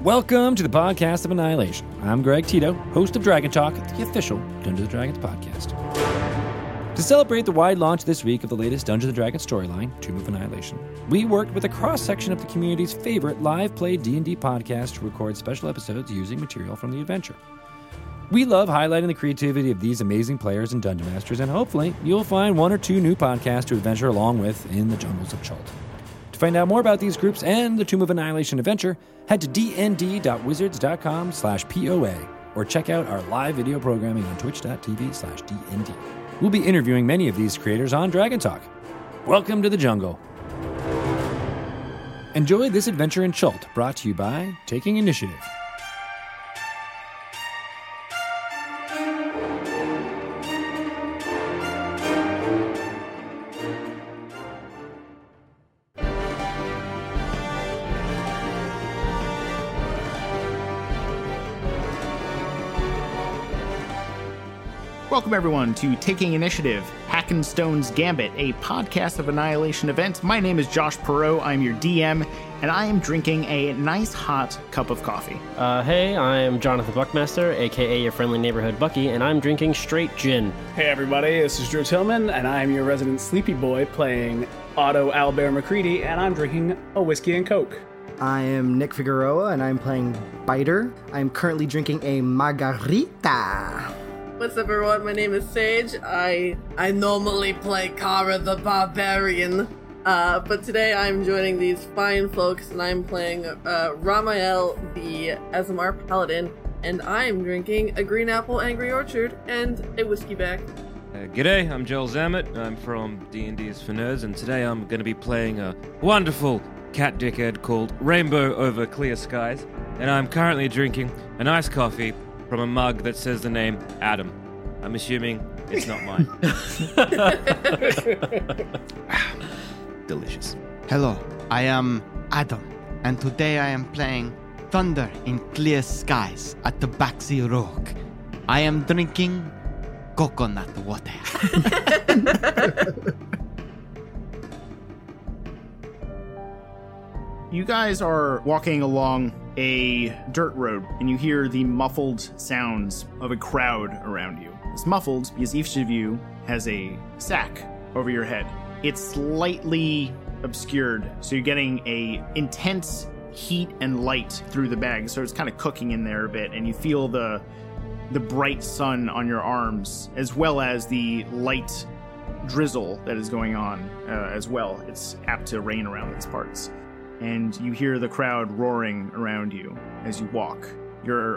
Welcome to the Podcast of Annihilation. I'm Greg Tito, host of Dragon Talk, the official Dungeons & Dragons podcast. To celebrate the wide launch this week of the latest Dungeons & Dragons storyline, Tomb of Annihilation, we worked with a cross-section of the community's favorite live-play D&D podcast to record special episodes using material from the adventure. We love highlighting the creativity of these amazing players and Dungeon Masters, and hopefully you'll find one or two new podcasts to adventure along with in the jungles of Chult. To find out more about these groups and the Tomb of Annihilation adventure, head to dnd.wizards.com/POA or check out our live video programming on twitch.tv/DND. We'll be interviewing many of these creators on Dragon Talk. Welcome to the jungle. Enjoy this adventure in Chult, brought to you by Taking Initiative. Welcome, everyone, to Taking Initiative, Hackenstone's Gambit, a podcast of Annihilation events. My name is Josh Perot. I'm your DM, and I am drinking a nice hot cup of coffee. Hey, I'm Jonathan Buckmaster, a.k.a. your friendly neighborhood Bucky, and I'm drinking straight gin. Hey everybody, this is Drew Tillman, and I'm your resident sleepy boy playing Otto Owlbear McCready, and I'm drinking a whiskey and Coke. I am Nick Figueroa, and I'm playing Biter. I'm currently drinking a margarita. What's up, everyone? My name is Sage. I normally play Kara the Barbarian, but today I'm joining these fine folks, and I'm playing Ramael the Azamar Paladin, and I'm drinking a Green Apple Angry Orchard and a whiskey back. G'day, I'm Joel Zammit. I'm from D&D's for Nerds, and today I'm going to be playing a wonderful cat dickhead called Rainbow Over Clear Skies, and I'm currently drinking an iced coffee from a mug that says the name Adam. I'm assuming it's not mine. Delicious. Hello, I am Adam, and today I am playing Thunder in Clear Skies at the Baxi Rock. I am drinking coconut water. You guys are walking along a dirt road, and you hear the muffled sounds of a crowd around you. It's muffled because each of you has a sack over your head. It's slightly obscured, so you're getting a intense heat and light through the bag, so it's kind of cooking in there a bit, and you feel the bright sun on your arms, as well as the light drizzle that is going on as well. It's apt to rain around these parts. And you hear the crowd roaring around you as you walk. Your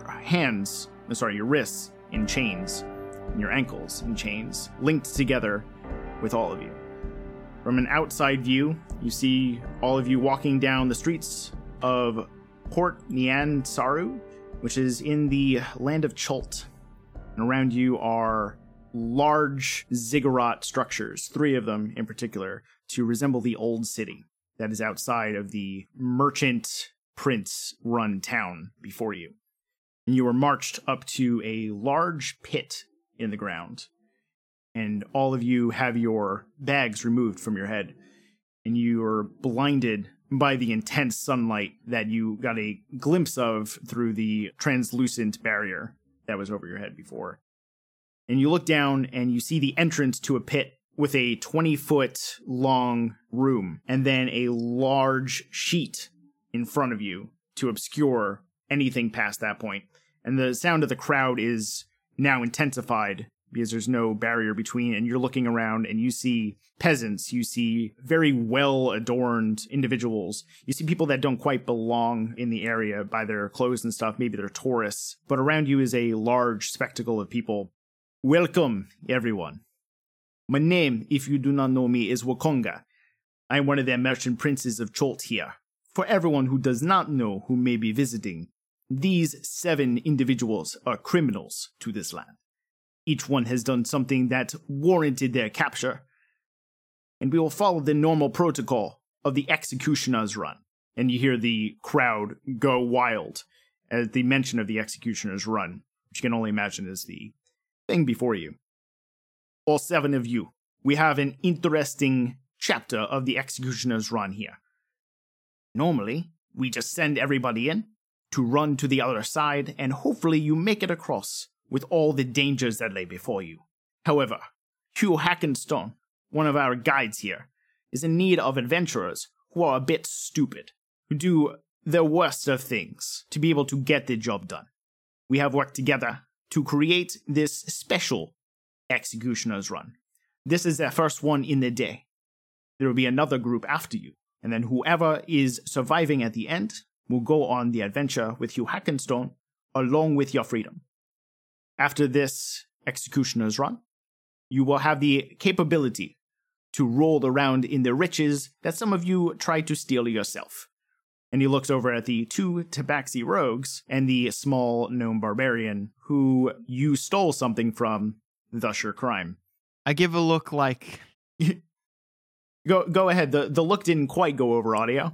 wrists in chains, and your ankles in chains, linked together with all of you. From an outside view, you see all of you walking down the streets of Port Nian Saru, which is in the land of Chult. And around you are large ziggurat structures, 3 of them in particular, to resemble the old city that is outside of the merchant prince-run town before you. And you are marched up to a large pit in the ground. And all of you have your bags removed from your head. And you are blinded by the intense sunlight that you got a glimpse of through the translucent barrier that was over your head before. And you look down and you see the entrance to a pit with a 20-foot long room, and then a large sheet in front of you to obscure anything past that point. And the sound of the crowd is now intensified because there's no barrier between, and you're looking around and you see peasants, you see very well-adorned individuals, you see people that don't quite belong in the area by their clothes and stuff, maybe they're tourists, but around you is a large spectacle of people. Welcome, everyone. My name, if you do not know me, is Wakonga. I am one of the merchant princes of Chult here. For everyone who does not know who may be visiting, these 7 individuals are criminals to this land. Each one has done something that warranted their capture, and we will follow the normal protocol of the executioner's run. And you hear the crowd go wild at the mention of the executioner's run, which you can only imagine is the thing before you. All 7 of you, we have an interesting chapter of the executioner's run here. Normally, we just send everybody in to run to the other side, and hopefully you make it across with all the dangers that lay before you. However, Hugh Hackenstone, one of our guides here, is in need of adventurers who are a bit stupid, who do the worst of things to be able to get the job done. We have worked together to create this special Executioner's Run. This is their first one in the day. There will be another group after you, and then whoever is surviving at the end will go on the adventure with Hugh Hackenstone along with your freedom. After this Executioner's Run, you will have the capability to roll around in the riches that some of you tried to steal yourself. And he looks over at the two Tabaxi rogues and the small gnome barbarian who you stole something from, thus your crime. I give a look like... Go ahead. The look didn't quite go over audio.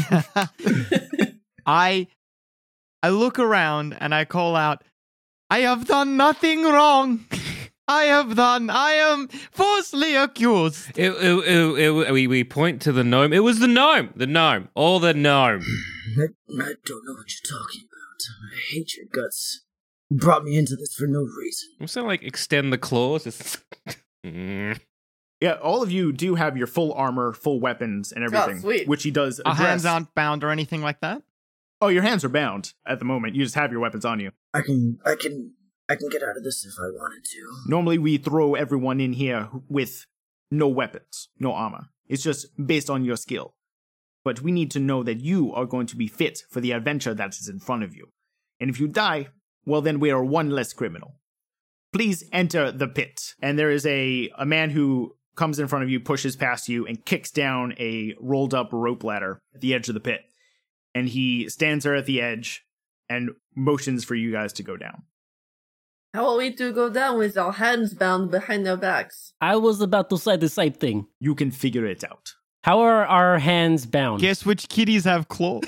I look around and I call out, I have done nothing wrong. I am falsely accused. We point to the gnome. It was the gnome. All the gnome. I don't know what you're talking about. I hate your guts. You brought me into this for no reason. I'm saying, like, extend the claws. Yeah, all of you do have your full armor, full weapons, and everything. Oh, sweet. Which he does Our address. hands aren't bound or anything like that? Oh, your hands are bound at the moment. You just have your weapons on you. I can get out of this if I wanted to. Normally, we throw everyone in here with no weapons, no armor. It's just based on your skill. But we need to know that you are going to be fit for the adventure that is in front of you. And if you die, well, then we are one less criminal. Please enter the pit. And there is a man who comes in front of you, pushes past you, and kicks down a rolled-up rope ladder at the edge of the pit. And he stands there at the edge and motions for you guys to go down. How are we to go down with our hands bound behind our backs? I was about to say the same thing. You can figure it out. How are our hands bound? Guess which kitties have claws?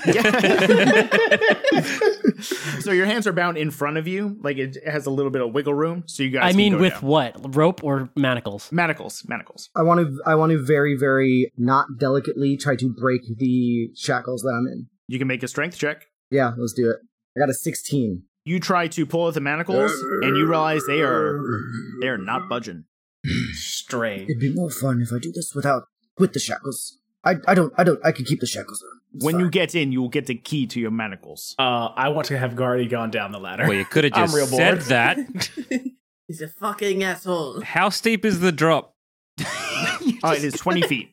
So your hands are bound in front of you, like it has a little bit of wiggle room, so you guys I can mean, go with down. what? Rope or manacles? Manacles. I want to very, very not delicately try to break the shackles that I'm in. You can make a strength check. Yeah, let's do it. I got a 16. You try to pull at the manacles, and you realize they are not budging. Strange. It'd be more fun if I do this with the shackles. I can keep the shackles on. It's When fine. you get in, you will get the key to your manacles. I want to have Gardy gone down the ladder. Well, you could have I'm just real said bored. that. He's a fucking asshole. How steep is the drop? It is 20 feet.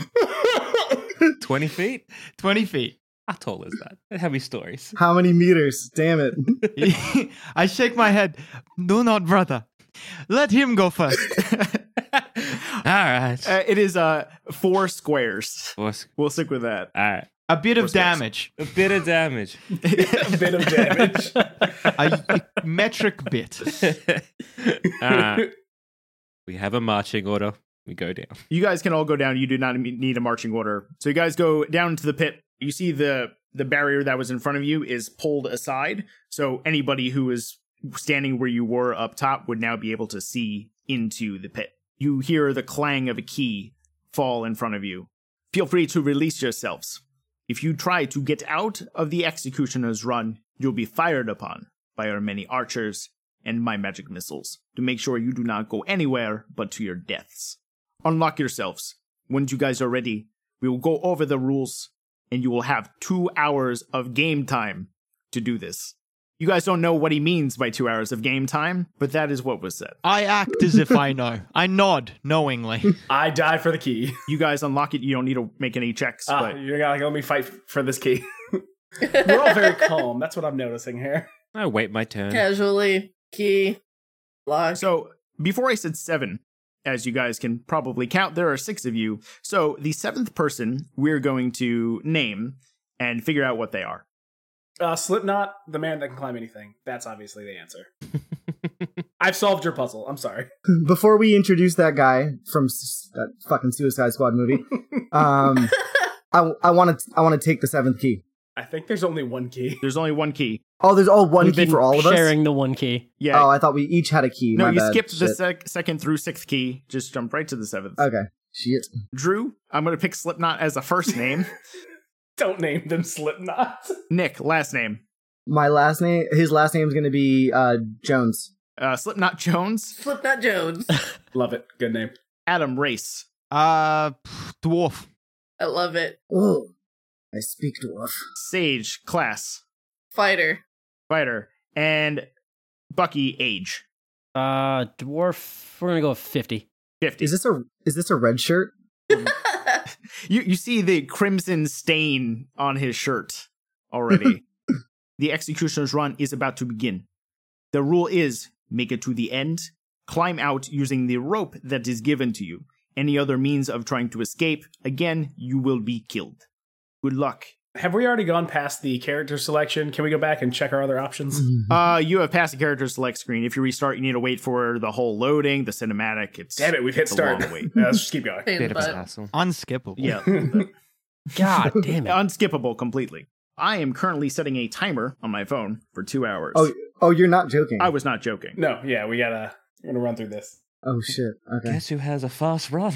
20 feet? 20 feet. How tall is that? Heavy stories. How many meters? Damn it. I shake my head. Do not, brother. Let him go first. All right. It is 4 squares. We'll stick with that. All right. A bit of Four steps. damage. A bit of damage. A bit of damage. A metric bit. All right. We have a marching order. We go down. You guys can all go down. You do not need a marching order. So you guys go down into the pit. You see the barrier that was in front of you is pulled aside. So anybody who is standing where you were up top would now be able to see into the pit. You hear the clang of a key fall in front of you. Feel free to release yourselves. If you try to get out of the Executioner's Run, you'll be fired upon by our many archers and my magic missiles to make sure you do not go anywhere but to your deaths. Unlock yourselves. Once you guys are ready, we will go over the rules, and you will have 2 hours of game time to do this. You guys don't know what he means by 2 hours of game time, but that is what was said. I act as if I know. I nod knowingly. I die for the key. You guys unlock it. You don't need to make any checks, but You're gonna let me fight for this key. We're all very calm. That's what I'm noticing here. I wait my turn. Casually, key, lock. So, before I said 7, as you guys can probably count, there are 6 of you. So, the 7th person we're going to name and figure out what they are. Slipknot, the man that can climb anything. That's obviously the answer. I've solved your puzzle. I'm sorry. Before we introduce that guy from that fucking Suicide Squad movie, I want to take the 7th key. I think there's only one key. There's only one key. Oh, there's one We've key been for all of us? sharing the one key. Yeah. Oh, I thought we each had a key. No, My you bad. skipped the Shit. 2nd through 6th key. Just jump right to the 7th. Okay. Shit. Drew, I'm going to pick Slipknot as a first name. Don't name them Slipknot. Nick, last name. My last name, his last name is going to be Jones. Slipknot Jones. Slipknot Jones. Love it. Good name. Adam Race. Dwarf. I love it. Oh, I speak dwarf. Sage class. Fighter. Fighter. And Bucky age. Dwarf, we're gonna go with 50. 50. Is this a red shirt? You see the crimson stain on his shirt already. The executioner's run is about to begin. The rule is make it to the end, climb out using the rope that is given to you. Any other means of trying to escape, again, you will be killed. Good luck. Have we already gone past the character selection? Can we go back and check our other options? You have passed the character select screen. If you restart, you need to wait for the whole loading, the cinematic. Damn it, we've hit it's a start. long wait. Let's just keep going. Pain in Bit the of a butt. hassle. Unskippable. Yeah. God damn it. Unskippable completely. I am currently setting a timer on my phone for 2 hours. Oh, you're not joking. I was not joking. No, yeah, we're gonna run through this. Oh shit. Okay. Guess who has a fast run?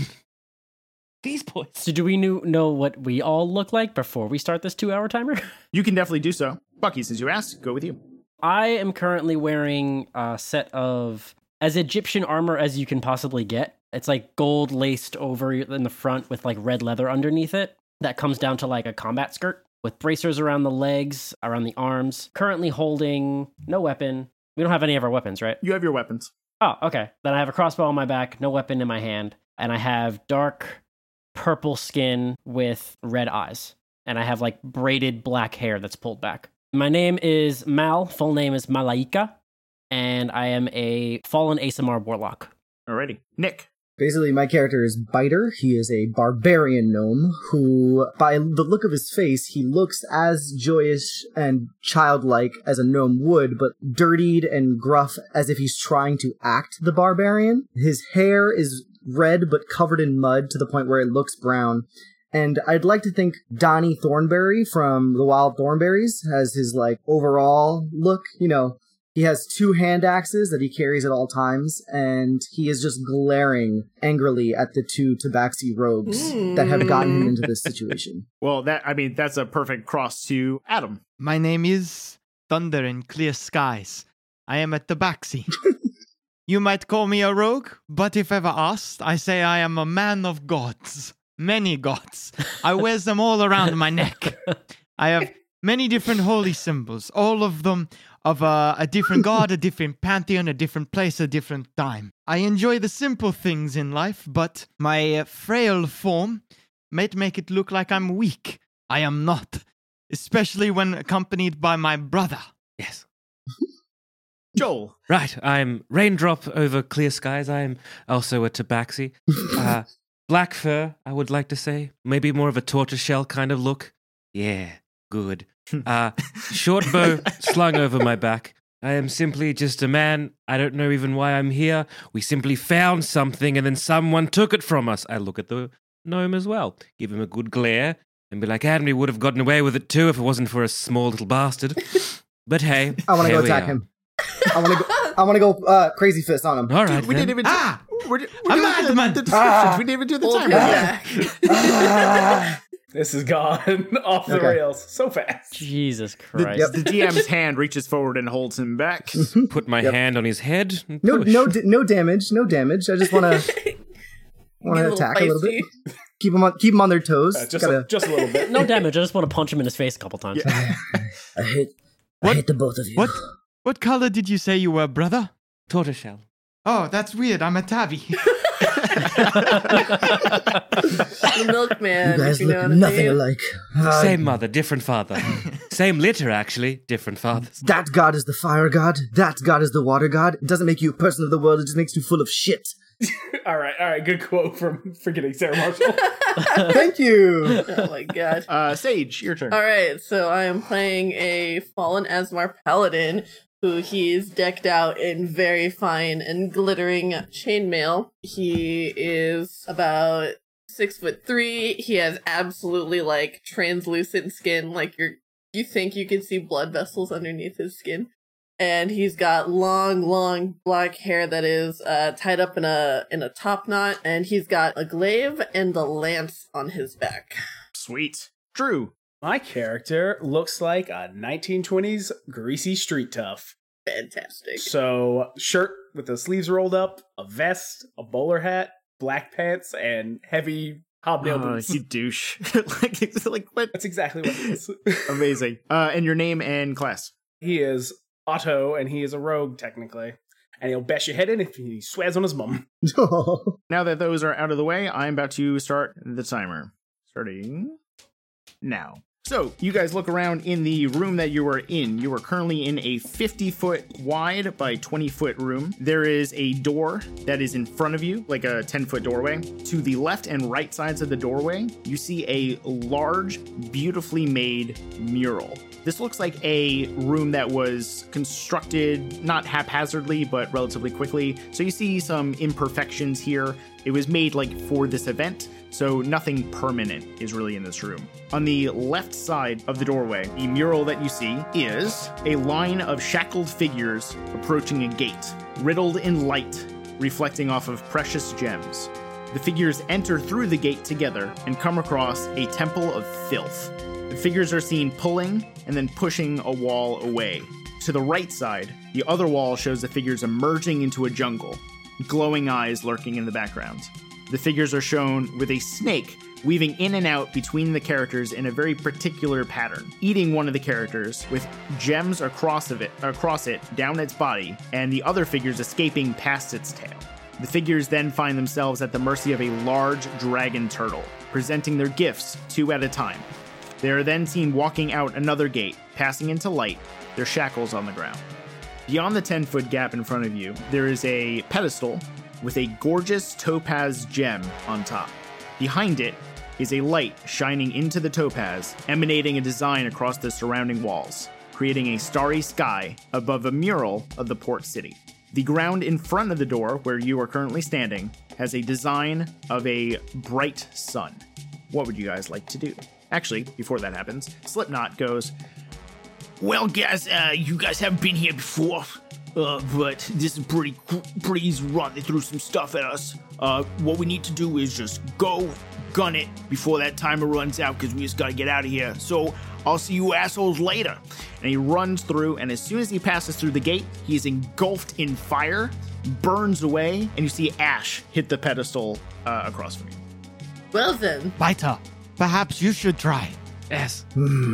These boys. So do we know what we all look like before we start this 2-hour timer? You can definitely do so. Bucky, since you asked, go with you. I am currently wearing a set of as Egyptian armor as you can possibly get. It's like gold laced over in the front with like red leather underneath it. That comes down to like a combat skirt with bracers around the legs, around the arms. Currently holding no weapon. We don't have any of our weapons, right? You have your weapons. Oh, okay. Then I have a crossbow on my back, no weapon in my hand, and I have dark purple skin with red eyes. And I have like braided black hair that's pulled back. My name is Mal, full name is Malaika, and I am a fallen ASMR warlock. Alrighty. Nick. Basically, my character is Biter. He is a barbarian gnome who, by the look of his face, he looks as joyous and childlike as a gnome would, but dirtied and gruff as if he's trying to act the barbarian. His hair is red but covered in mud to the point where it looks brown. And I'd like to think Donnie Thornberry from the Wild Thornberries has his, like, overall look. You know, he has 2 hand axes that he carries at all times, and he is just glaring angrily at the 2 tabaxi rogues that have gotten him into this situation. Well, that's a perfect cross to Adam. My name is Thunder in Clear Skies. I am a tabaxi. You might call me a rogue, but if ever asked, I say I am a man of gods. Many gods. I wear them all around my neck. I have many different holy symbols, all of them of a different god, a different pantheon, a different place, a different time. I enjoy the simple things in life, but my frail form might make it look like I'm weak. I am not, especially when accompanied by my brother. Yes. Joel. Right, I'm Raindrop over Clear Skies. I'm also a tabaxi. Black fur, I would like to say. Maybe more of a tortoiseshell kind of look. Yeah, good. Short bow slung over my back. I am simply just a man. I don't know even why I'm here. We simply found something and then someone took it from us. I look at the gnome as well. Give him a good glare and be like, Henry would have gotten away with it too if it wasn't for a small little bastard. But hey, I want to here go we attack are. him. I want to go crazy fist on him. All right, We then. didn't even do we're doing madman. the descriptions. We didn't even do the timer. This has gone off the Okay. rails so fast. Jesus Christ. The DM's hand reaches forward and holds him back. Put my hand on his head. And No, push. no damage. No damage. I just want to Get a attack a little bit. feisty. Keep them on their toes. Just a little bit. No damage, I just want to punch him in his face a couple times. I hate the both of you. What color did you say you were, brother? Tortoiseshell. Oh, that's weird. I'm a tabby. The milkman. You guys if you know look what I nothing mean. alike. Same mother, different father. Same litter, actually, different fathers. That god is the fire god. That god is the water god. It doesn't make you a person of the world. It just makes you full of shit. All right. Good quote from forgetting Sarah Marshall. Thank you. Oh my god. Sage, your turn. All right, so I am playing a fallen Asmar paladin who he's decked out in very fine and glittering chainmail. He is about 6'3". He has absolutely like translucent skin, like you think you can see blood vessels underneath his skin. And he's got long black hair that is tied up in a top knot, and he's got a glaive and a lance on his back. Sweet. Drew. My character looks like a 1920s greasy street tough. Fantastic. So, shirt with the sleeves rolled up, a vest, a bowler hat, black pants, and heavy hobnail boots. You douche. like what? That's exactly what it is. Amazing. And your name and class. He is Otto, and he is a rogue, technically. And he'll bash your head in if he swears on his mum. Now that those are out of the way, I'm about to start the timer. Starting now. So, you guys look around in the room that you are in. You are currently in a 50-foot wide by 20-foot room. There is a door that is in front of you, like a 10-foot doorway. To the left and right sides of the doorway, you see a large, beautifully made mural. This looks like a room that was constructed not haphazardly, but relatively quickly. So you see some imperfections here. It was made like for this event, so nothing permanent is really in this room. On the left side of the doorway, the mural that you see is a line of shackled figures approaching a gate, riddled in light, reflecting off of precious gems. The figures enter through the gate together and come across a temple of filth. The figures are seen pulling and then pushing a wall away. To the right side, the other wall shows the figures emerging into a jungle, glowing eyes lurking in the background. The figures are shown with a snake weaving in and out between the characters in a very particular pattern, eating one of the characters with gems across it down its body, and the other figures escaping past its tail. The figures then find themselves at the mercy of a large dragon turtle, presenting their gifts 2 at a time. They are then seen walking out another gate, passing into light, their shackles on the ground. Beyond the 10-foot gap in front of you, there is a pedestal with a gorgeous topaz gem on top. Behind it is a light shining into the topaz, emanating a design across the surrounding walls, creating a starry sky above a mural of the port city. The ground in front of the door, where you are currently standing, has a design of a bright sun. What would you guys like to do? Actually, before that happens, Slipknot goes, Well, guys, you guys haven't been here before, but this is pretty easy run. They threw some stuff at us. What we need to do is just go gun it before that timer runs out, because we just gotta get out of here. So I'll see you assholes later. And he runs through, and as soon as he passes through the gate, he is engulfed in fire, burns away, and you see ash hit the pedestal across from you. Well then. Biter, perhaps you should try. Yes.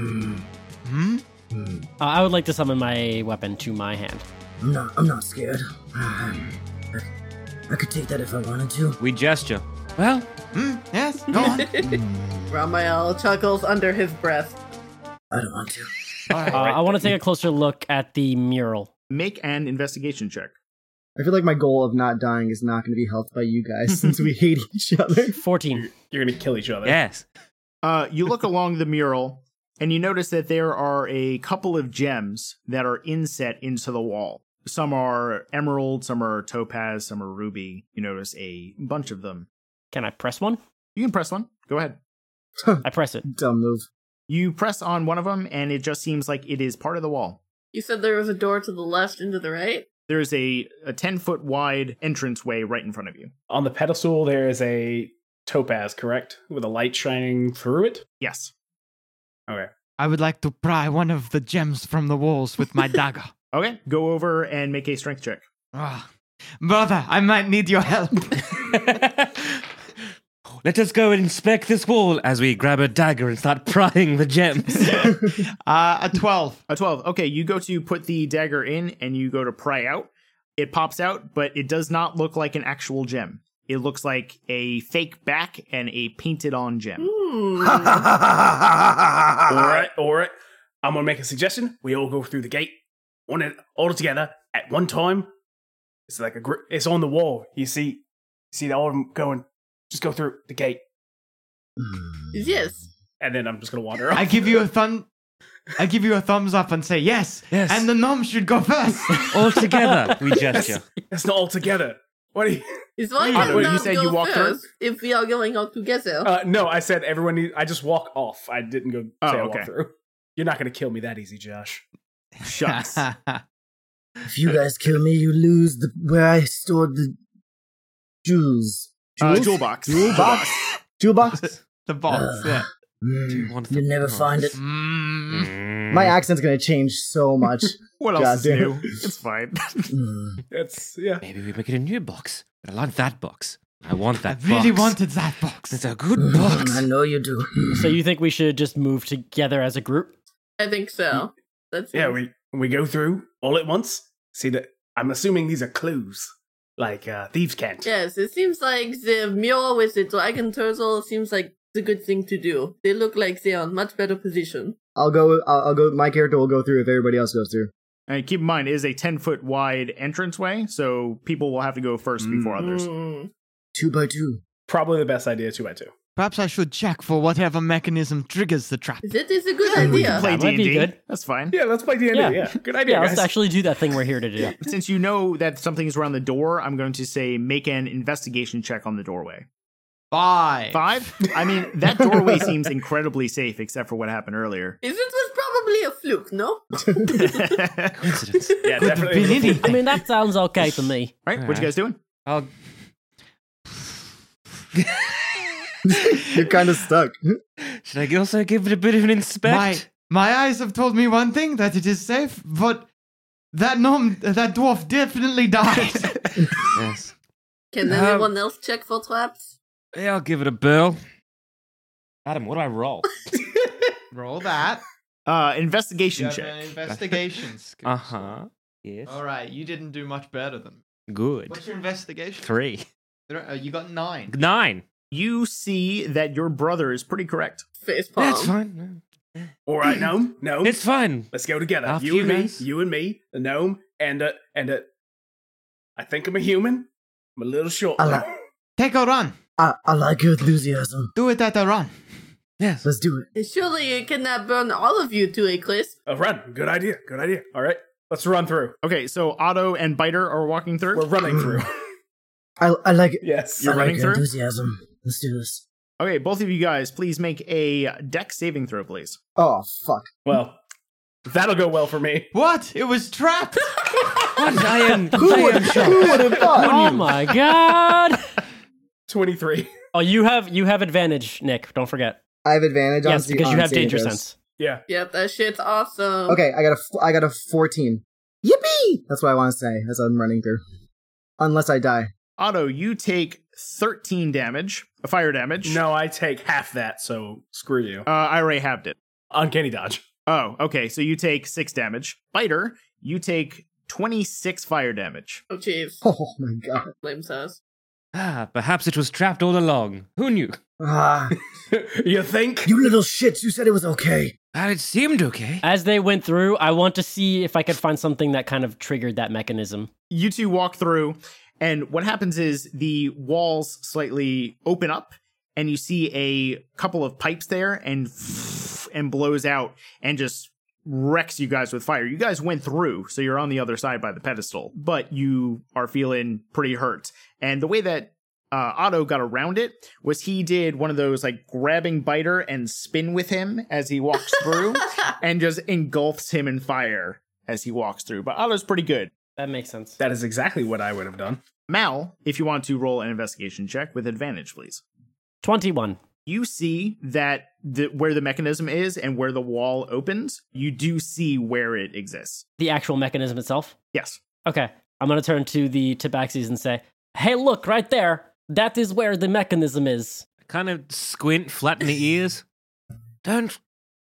I would like to summon my weapon to my hand. I'm not scared. I could take that if I wanted to. We gesture. Well, Yes, go on. Ramael chuckles under his breath. I don't want to. I want to take a closer look at the mural. Make an investigation check. I feel like my goal of not dying is not going to be helped by you guys since we hate each other. 14. You're gonna kill each other. yes. You look along the mural, and you notice that there are a couple of gems that are inset into the wall. Some are emerald, some are topaz, some are ruby. You notice a bunch of them. Can I press one? You can press one. Go ahead. I press it. Dumb move. You press on one of them, and it just seems like it is part of the wall. You said there was a door to the left and to the right? There's a 10-foot wide entranceway right in front of you. On the pedestal, there is a topaz, correct? With a light shining through it? Yes. Okay. I would like to pry one of the gems from the walls with my dagger. Okay, go over and make a strength check. Brother, I might need your help. Let us go and inspect this wall as we grab a dagger and start prying the gems. A 12. A 12. Okay, you go to put the dagger in, and you go to pry out. It pops out, but it does not look like an actual gem. It looks like a fake back and a painted-on gem. All right. I'm gonna make a suggestion. We all go through the gate, all together at one time. It's like it's on the wall. You see all of them going. Just go through the gate, Yes. and then I'm just gonna wander off. I give you a thumbs up and say yes. Yes. And the gnome should go first. All together, we gesture. That's not all together. What are you? It's why Otto, you you said go you walk through? first if we are going out together. No, I said everyone needs. I just walk off. I didn't go. Say I okay. walk through. You're not gonna kill me that easy, Josh. Shucks. If you guys kill me, you lose where I stored the jewels. Jewel box. Jewel box. Jewel box. The box, yeah. You'll never find it. Mm. My accent's gonna change so much. What else is Goddamn. new? It's fine. It's yeah. Maybe we make it a new box. But I like that box. I want I that really box. wanted that box. It's a good box. I know you do. So you think we should just move together as a group? I think so. That's Yeah, we go through all at once. See that? I'm assuming these are clues, like thieves' cant. Yes, it seems like the mural with the dragon turtle seems like the good thing to do. They look like they are in much better position. I'll go. My character will go through if everybody else goes through. And keep in mind, it is a 10-foot wide entranceway, so people will have to go first before others. 2 by 2. Probably the best idea 2x2. Perhaps I should check for whatever mechanism triggers the trap. That is a good idea. Play That might be D&D. good. That's fine. Yeah, let's play D&D. Yeah, good idea, Yeah, guys. let's actually do that thing we're here to do. Since you know that something's around the door, I'm going to say make an investigation check on the doorway. 5. 5? I mean, that doorway seems incredibly safe, except for what happened earlier. It was probably a fluke, no? Coincidence. Yeah, Could have definitely. been anything. I mean, that sounds okay to me. Right? What you guys doing? I'll You're kind of stuck. Should I also give it a bit of an inspect? My eyes have told me one thing, that it is safe, but that dwarf definitely died. Yes. Can anyone else check for traps? Yeah, I'll give it a burl. Adam, what do I roll? Roll that. Investigation You have check. an investigation skill. Uh-huh. Yes. All right, you didn't do much better than me. Good. What's your investigation? 3. You got 9. 9. You see that your brother is pretty correct. Face palm. That's fine. All right, gnome. It's fine. Let's go together. After You and you me, guys. you and me, the gnome, and I think I'm a human. I'm a little short. I though. like- Take a run. I like your enthusiasm. Do it at a run. Yes. Let's do it. Surely you cannot burn all of you to a crisp. A run. Good idea. Good idea. All right, let's run through. Okay, so Otto and Biter are walking through. We're running through. I like it. Yes. You're I like running your through? enthusiasm. Let's do this. Okay, both of you guys, please make a dex saving throw, please. Oh, fuck. Well, that'll go well for me. What? It was trapped. What? I am Who would have thought? Oh my god! 23. Oh, you have advantage, Nick. Don't forget. I have advantage on Yes, because you on have saving danger throws. sense. Yeah. Yep, that shit's awesome. Okay, I got a 14. Yippee! That's what I want to say as I'm running through. Unless I die. Otto, you take 13 damage, fire damage. No, I take half that, so screw you. I already halved it. Uncanny dodge. Oh, okay, so you take 6 damage. Biter, you take 26 fire damage. Oh, jeez. Oh my god. Flame says. Ah, perhaps it was trapped all along. Who knew? Ah, You think? you little shits, you said it was okay. Ah, it seemed okay. As they went through, I want to see if I could find something that kind of triggered that mechanism. You two walk through, and what happens is the walls slightly open up, and you see a couple of pipes there, and blows out, and just wrecks you guys with fire. You guys went through, so you're on the other side by the pedestal, but you are feeling pretty hurt. And the way that Otto got around it was he did one of those like grabbing Biter and spin with him as he walks through, and just engulfs him in fire as he walks through. But Otto's pretty good. That makes sense. That is exactly what I would have done. Mal, if you want to roll an investigation check with advantage, please. 21. You see that where the mechanism is and where the wall opens, you do see where it exists. The actual mechanism itself? Yes. Okay. I'm going to turn to the tabaxis and say, hey, look, right there. That is where the mechanism is. Kind of squint, flatten the ears. Don't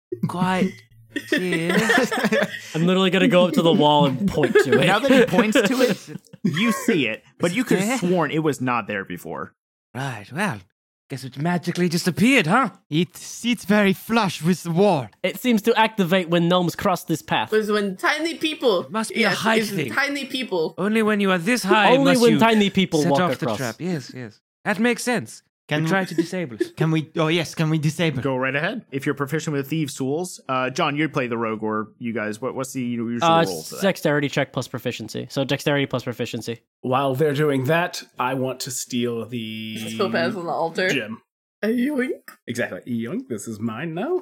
quite see it. I'm literally going to go up to the wall and point to it. Now that he points to it, you see it, but you could have sworn it was not there before. Right, well, guess it magically just appeared, huh? It sits very flush with the wall. It seems to activate when gnomes cross this path. Was when tiny people. Must be a height it's thing. Tiny people. Only when you are this high Only must when you tiny people set walk off across. the trap. Yes, yes. That makes sense. Can We we- try to disable it. Can we? Oh yes, can we disable? Go right ahead. If you're proficient with thieves' tools, John, you'd play the rogue, or you guys, what's the usual roll for that? Dexterity check plus proficiency. So dexterity plus proficiency. While they're doing that, I want to steal the Topaz on the altar. gem. Yoink. Exactly. Yoink, this is mine now.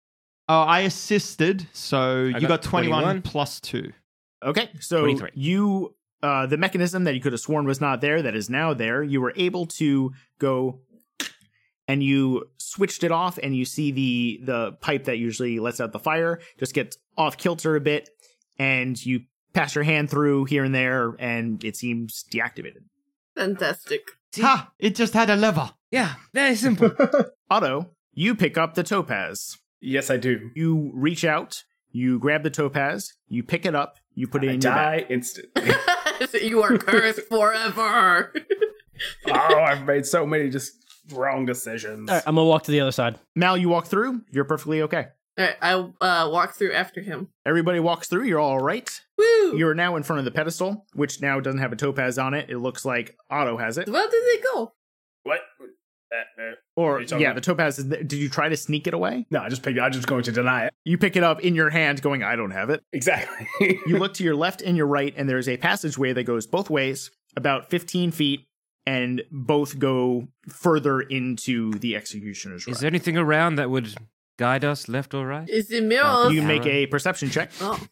Oh, I assisted, so you got got 21 21. plus 2. Okay, so 23. you, the mechanism that you could have sworn was not there, that is now there, you were able to go and you switched it off, and you see the pipe that usually lets out the fire just gets off kilter a bit, and you pass your hand through here and there, and it seems deactivated. Fantastic. Ha! It just had a lever. Yeah, very simple. Otto, you pick up the topaz. Yes, I do. You reach out, you grab the topaz, you pick it up, you put it in your bag. Die instantly. You are cursed forever. Oh, I've made so many just wrong decisions. All right, I'm gonna walk to the other side. Mal, you walk through, you're perfectly okay. Alright, I walk through after him. Everybody walks through, you're all right. Woo! You're now in front of the pedestal, which now doesn't have a topaz on it. It looks like Otto has it. Where did they go? What? Or, What are you talking yeah, about? the topaz is did you try to sneak it away? No, I'm just going to deny it. You pick it up in your hand going, I don't have it. Exactly. You look to your left and your right, and there's a passageway that goes both ways, about 15 feet, and both go further into the executioner's room. Is there anything around that would guide us left or right? Is the mirrors? You can make a perception check. Oh,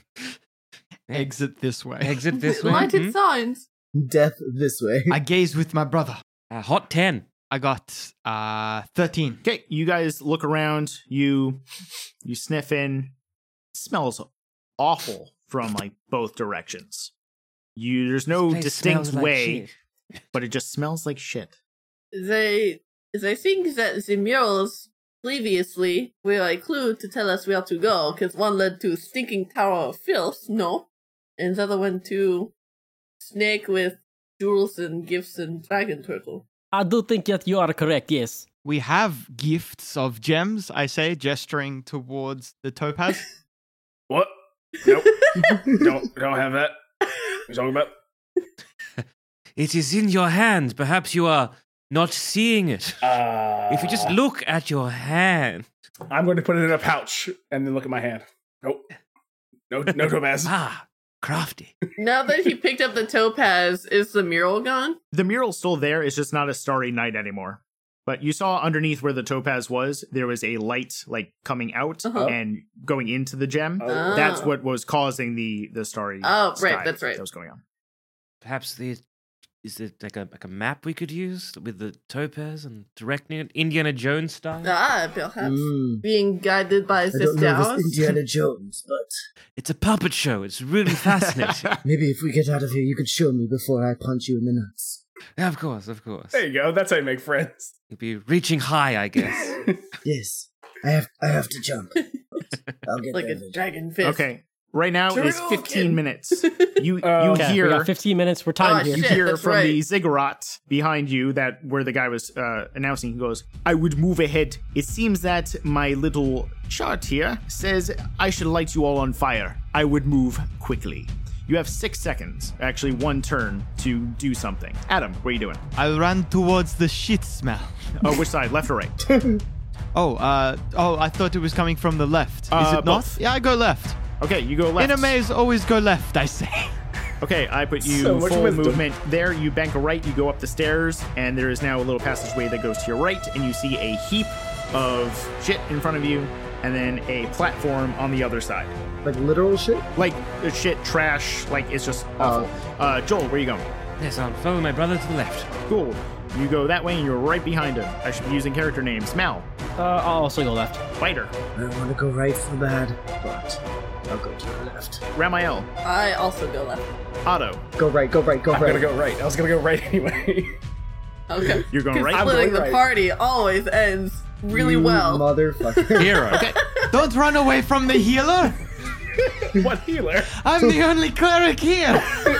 Exit this way. Exit this way. lighted signs. Death this way. I gaze with my brother. Hot 10. I got 13. Okay, you guys look around, you sniff in. It smells awful from like both directions. There's no This place distinct smells like way, shit. but it just smells like shit. They think that the murals previously were a clue to tell us where to go, because one led to Stinking Tower of Filth, no, and the other one to Snake with jewels and gifts and dragon turtle. I do think that you are correct, yes. We have gifts of gems, I say, gesturing towards the topaz. What? Nope. don't have that. What are you talking about? It is in your hand. Perhaps you are not seeing it. If you just look at your hand. I'm going to put it in a pouch and then look at my hand. Nope. No topaz. Ah, crafty. Now that he picked up the topaz, is the mural gone? The mural's still there, it's just not a starry night anymore. But you saw underneath where the topaz was, there was a light like coming out and going into the gem. Oh. That's what was causing the starry Oh, sky right, that's right. that was going on. Perhaps is it like a map we could use with the topaz and directing it Indiana Jones style? Ah, perhaps being guided by I don't Sister know House. this Indiana Jones, but It's a puppet show. It's really fascinating. maybe if we get out of here, you could show me before I punch you in the nuts. Yeah, of course, of course. There you go. That's how you make friends. You'd be reaching high, I guess. Yes, I have to jump. I'll get Like there. a dragon fist. Okay. Right now is 15 Hadouken! minutes. You Okay, we hear got 15 minutes. We're timed Oh, here. you shit. hear that's from right. the ziggurat behind you that where the guy was announcing. He goes, I would move ahead. It seems that my little chart here says I should light you all on fire. I would move quickly. You have 6 seconds, actually 1 turn, to do something. Adam, what are you doing? I ran towards the shit smell. Oh, which side, left or right? I thought it was coming from the left. Is it not? Both. Yeah, I go left. Okay, you go left. In a maze, always go left, I say. Okay, I put you So much full wisdom. movement there. You bank a right, you go up the stairs, and there is now a little passageway that goes to your right, and you see a heap of shit in front of you, and then a platform on the other side. Like literal shit? Like shit, trash, like it's just awful. Joel, where are you going? Yes, I'll follow my brother to the left. Cool. You go that way, and you're right behind him. I should be using character names. Mal, I'll also go left. Fighter, I want to go right for bad, but I'll go to the left. Ramael, I also go left. Otto. Go right, go right, go I'm right. going to go right. I was going to go right anyway. Okay. You're going 'Cause right? I'm Splitting going the right. party always ends really You well. Motherfucker. Hero. Okay. Don't run away from the healer. What healer? I'm the only cleric here.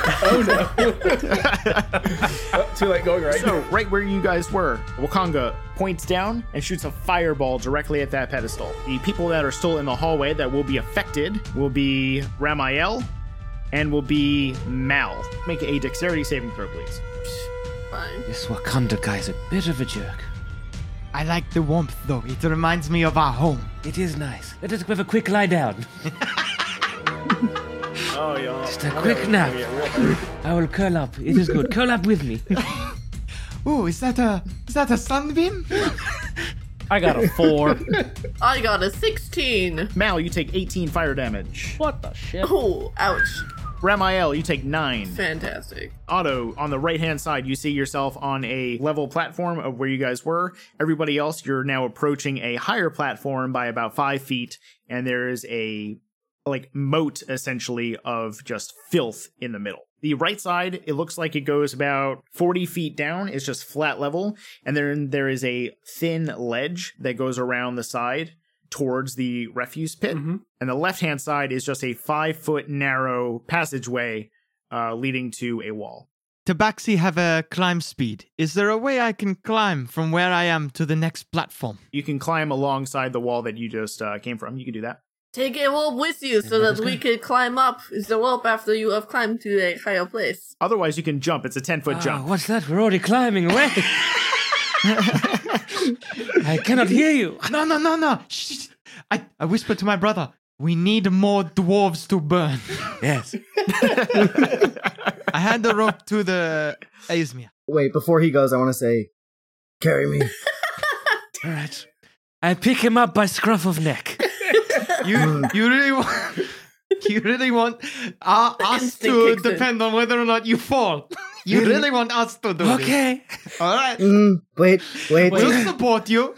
Too late going right. So, right where you guys were, Wakanga points down and shoots a fireball directly at that pedestal. The people that are still in the hallway that will be affected will be Ramael and will be Mal. Make a dexterity saving throw, please. Fine. This Wakanda guy's a bit of a jerk. I like the warmth, though. It reminds me of our home. It is nice. Let us have a quick lie down. Oh, yeah. Just a quick nap. I will curl up. It is good. Curl up with me. Ooh, is that a sunbeam? I got a 4. I got a 16. Mal, you take 18 fire damage. What the shit? Oh, ouch. Ramael, you take 9. Fantastic. Otto, on the right-hand side, you see yourself on a level platform of where you guys were. Everybody else, you're now approaching a higher platform by about 5 feet, and there is a moat, essentially, of just filth in the middle. The right side, it looks like it goes about 40 feet down. It's just flat level, and then there is a thin ledge that goes around the side towards the refuse pit. Mm-hmm. And the left-hand side is just a 5-foot narrow passageway leading to a wall. Tabaxi have a climb speed. Is there a way I can climb from where I am to the next platform? You can climb alongside the wall that you just came from. You can do that. Take a rope with you so that we can climb up the rope after you have climbed to a higher place. Otherwise, you can jump. It's a 10-foot jump. What's that? We're already climbing away. I cannot hear you. No. Shh. I whispered to my brother, we need more dwarves to burn. Yes. I hand the rope to the Aesmir. Wait, before he goes, I want to say, carry me. All right. I pick him up by scruff of neck. You really want us to depend on whether or not you fall. You really want us to do this. Okay. All right. Wait. We'll support you.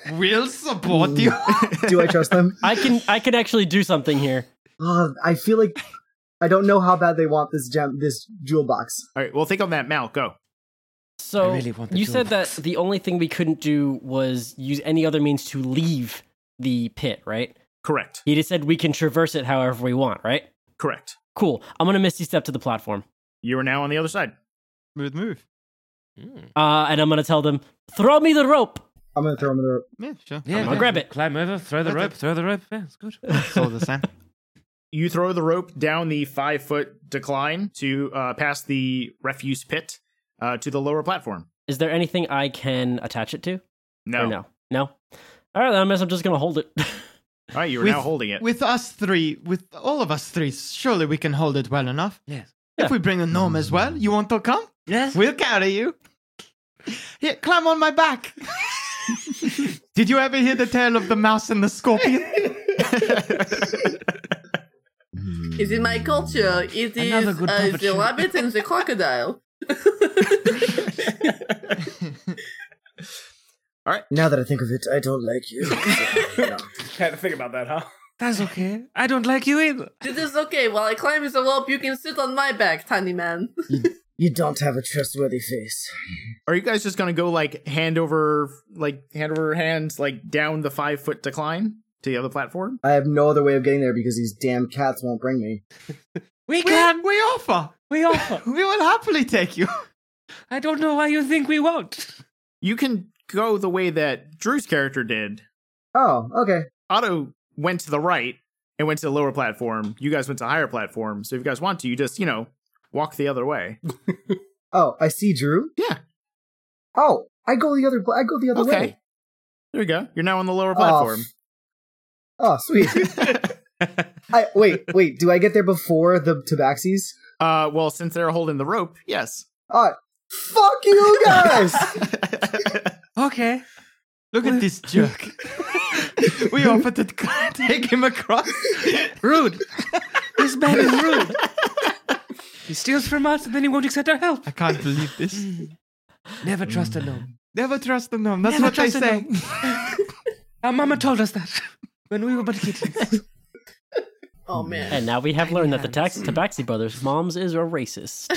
Do I trust them? I can actually do something here. I feel like I don't know how bad they want this jewel box. All right, well, think on that. Mal, go. So really want the you jewel said that the only thing we couldn't do was use any other means to leave the pit, right? Correct. You just said we can traverse it however we want, right? Correct. Cool. I'm gonna misty step to the platform. You are now on the other side. Smooth move. And I'm gonna tell them, throw me the rope. I'm going to throw him in the rope. Yeah, sure. Yeah, I'll grab it. Climb over, throw the rope. Yeah, it's good. That's all the same. You throw the rope down the 5-foot decline to past the refuse pit to the lower platform. Is there anything I can attach it to? No. Or no? All right, then I guess I'm just gonna hold it. All right, you are now holding it. With all of us three, surely we can hold it well enough. Yes. If we bring a gnome as well, you want to come? Yes. We'll carry you. Here, climb on my back. Did you ever hear the tale of the mouse and the scorpion? Is in my culture, it Another is good puppet the show. rabbit and the crocodile. All right. Now that I think of it, I don't like you. No. Had to think about that, huh? That's okay. I don't like you either. This is okay. While I climb the rope, you can sit on my back, tiny man. You don't have a trustworthy face. Are you guys just going to go hand over hands down the 5-foot decline to the other platform? I have no other way of getting there because these damn cats won't bring me. We can. We offer. We offer. We will happily take you. I don't know why you think we won't. You can go the way that Drew's character did. Oh, okay. Otto went to the right and went to the lower platform. You guys went to a higher platform. So if you guys want to, you just, walk the other way. Oh, I see Drew? Yeah. Oh, I go the other Okay. way. There you go. You're now on the lower platform. Oh, sweet. Wait, do I get there before the Tabaxis? Well, since they're holding the rope, yes. Fuck you guys! Okay. Look at this jerk. We offered to take him across. Rude. This man is rude. He steals from us and then he won't accept our help. I can't believe this. Never trust a gnome. Never trust a gnome. That's Never what they trust a say. gnome. Our mama told us that when we were but kittens. Oh man. And now we have learned that the Tabaxi brothers' moms is a racist.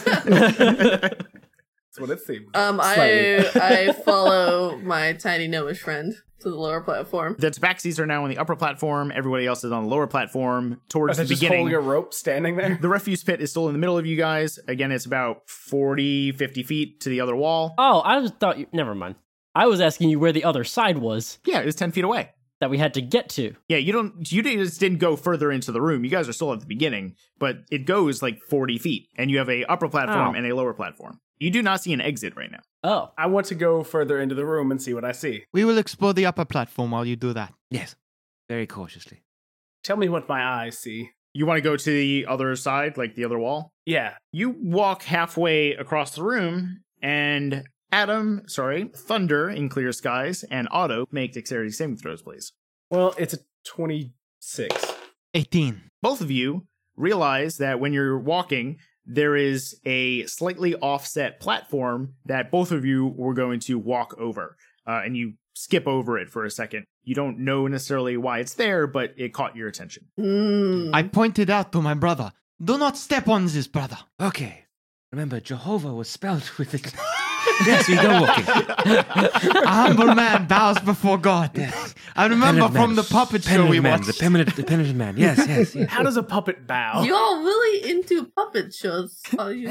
That's what it seems. I follow my tiny gnomish friend to the lower platform. The Tabaxis are now on the upper platform. Everybody else is on the lower platform towards Are the they just beginning. holding a rope standing there? The refuse pit is still in the middle of you guys. Again, it's about 40, 50 feet to the other wall. Oh, I just thought never mind. I was asking you where the other side was Yeah, it was 10 feet away. that we had to get to. Yeah, you just didn't go further into the room. You guys are still at the beginning, but it goes 40 feet, and you have a upper platform and a lower platform. You do not see an exit right now. Oh, I want to go further into the room and see what I see. We will explore the upper platform while you do that. Yes. Very cautiously. Tell me what my eyes see. You want to go to the other side, the other wall? Yeah. You walk halfway across the room, and Thunder in Clear Skies and Otto make dexterity saving throws, please. Well, it's a 26. 18. Both of you realize that when you're walking, there is a slightly offset platform that both of you were going to walk over. And you skip over it for a second. You don't know necessarily why it's there, but it caught your attention. I pointed out to my brother, do not step on this, brother. Okay. Remember, Jehovah was spelled with it. Yes, we go walking. A humble man bows before God. Yes. I remember Penitent from man. the puppet show Penitent we man, watched. the penitent man. Yes, yes, yes. How does a puppet bow? You're really into puppet shows, are you?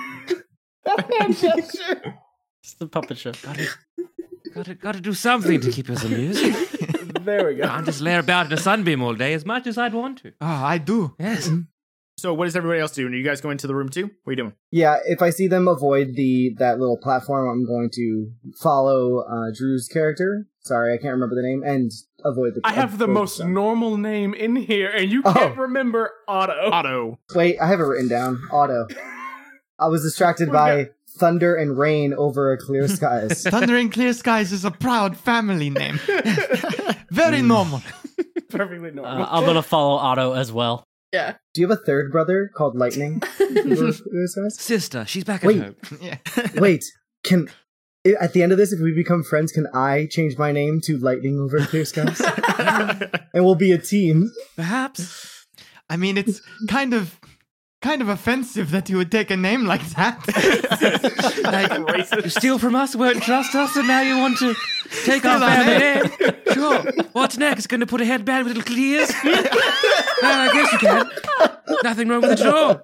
It's the puppet show. Gotta do something to keep us amused. There we go. Can't just lay about in a sunbeam all day as much as I'd want to. Oh, I do. Yes. So what does everybody else do? Are you guys going to the room too? What are you doing? Yeah, if I see them avoid that little platform, I'm going to follow Drew's character. Sorry, I can't remember the name, and avoid the. I have the avoid most stuff. normal name in here, and you can't remember Otto. Otto. Wait, I have it written down. Otto. I was distracted by thunder and rain over a clear skies. Thunder and Clear Skies is a proud family name. Very normal. Perfectly normal. I'm gonna follow Otto as well. Yeah. Do you have a third brother called Lightning? Sister, she's back at Wait. home. Yeah. Wait, at the end of this, if we become friends, can I change my name to Lightning over clear skies? And we'll be a team. Perhaps. I mean, it's kind of offensive that you would take a name like that. Like, you steal from us, won't trust us, and now you want to take our family name? Sure. What's next? Going to put a headband with little clears? Well, I guess you can. Nothing wrong with it at all.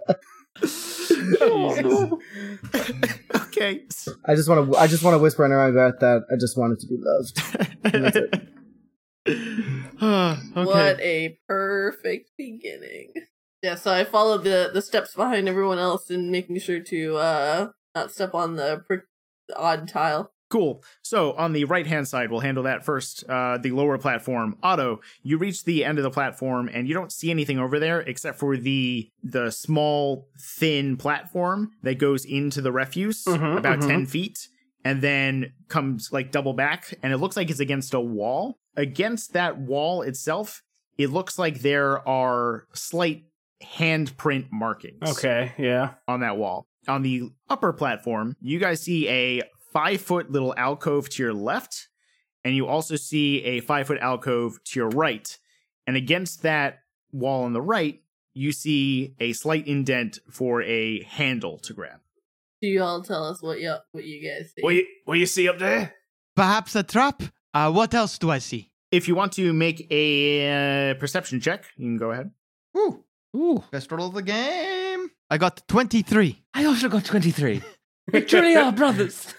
Okay. I just want to whisper in her ear that I just want it to be loved. And that's it. Okay. What a perfect beginning. Yeah, so I followed the steps behind everyone else in making sure to not step on the odd tile. Cool. So on the right-hand side, we'll handle that first. The lower platform. Otto, you reach the end of the platform, and you don't see anything over there except for the small, thin platform that goes into the refuse, about 10 feet, and then comes, like, double back, and it looks like it's against a wall. Against that wall itself, it looks like there are slight handprint markings. Okay, yeah. On that wall. On the upper platform, you guys see a 5-foot little alcove to your left, and you also see a 5-foot alcove to your right. And against that wall on the right, you see a slight indent for a handle to grab. Do you all tell us what you guys see? What you see up there? Perhaps a trap? What else do I see? If you want to make a perception check, you can go ahead. Ooh. Best roll of the game. I got 23. I also got 23. We truly are brothers.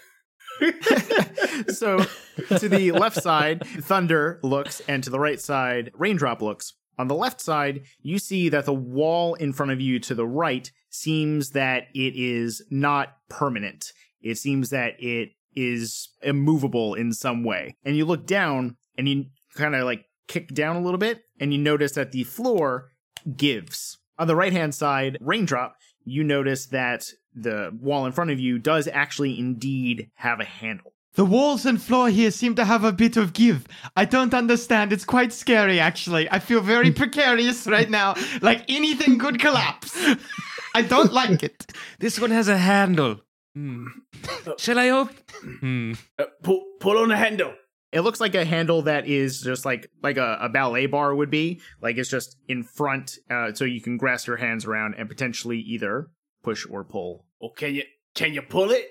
So, to the left side, Thunder looks, and to the right side, Raindrop looks. On the left side, you see that the wall in front of you to the right seems that it is not permanent. It seems that it is immovable in some way. And you look down, and you kind of like kick down a little bit, and you notice that the floor gives. On the right-hand side, Raindrop, you notice that the wall in front of you does actually indeed have a handle. The walls and floor here seem to have a bit of give. I don't understand. It's quite scary, actually. I feel very precarious right now. Like anything could collapse. I don't like it. This one has a handle. Shall I open? Pull on the handle. It looks like a handle that is just like a ballet bar would be. Like it's just in front, so you can grasp your hands around and potentially either push or pull. Or can you pull it?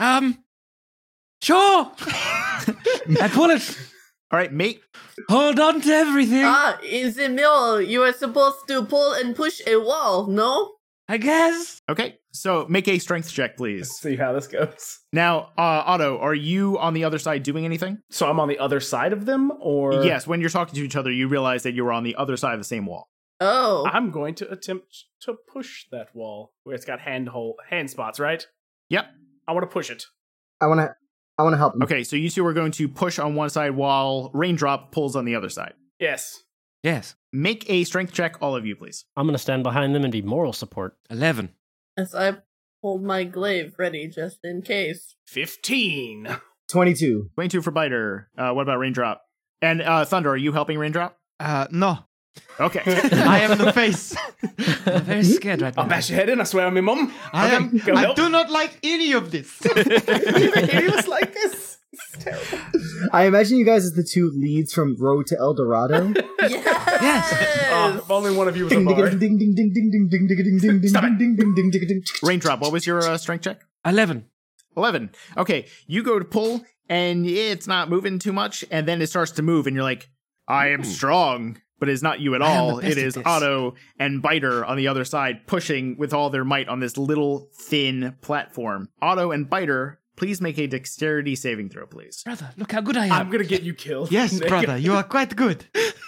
Sure. I pull it. All right, mate. Hold on to everything. In the middle, you are supposed to pull and push a wall, no? I guess. Okay, so make a strength check, please. Let's see how this goes. Now, Otto, are you on the other side doing anything? So I'm on the other side of them, or? Yes, when you're talking to each other, you realize that you're on the other side of the same wall. Oh. I'm going to attempt to push that wall where it's got hand spots, right? Yep. I want to push it. I want to help him. Okay, so you two are going to push on one side while Raindrop pulls on the other side. Yes. Yes. Make a strength check, all of you, please. I'm gonna stand behind them and be moral support. 11. As I hold my glaive ready just in case. 15. 22. 22 for Biter. What about Raindrop? And Thunder, are you helping Raindrop? No. Okay. I am the face. I'm very scared right now. I'll bash your head in, I swear on my mum. I do not like any of this. He was like this. It's terrible. I imagine you guys as the two leads from Road to El Dorado. Yes. If only one of you was a Ding, ding, bard. ding, ding, ding, ding, ding, ding, ding, ding, ding, ding, Stop it. ding, ding, ding, ding, ding. Raindrop, what was your strength check? 11. 11. Okay, you go to pull, and it's not moving too much, and then it starts to move, and you're like, I am strong. But it's not you at I am all. the best It at is this. Otto and Biter on the other side, pushing with all their might on this little, thin platform. Otto and Biter, please make a dexterity saving throw, please. Brother, look how good I am. I'm gonna get you killed. Yes, brother, you are quite good.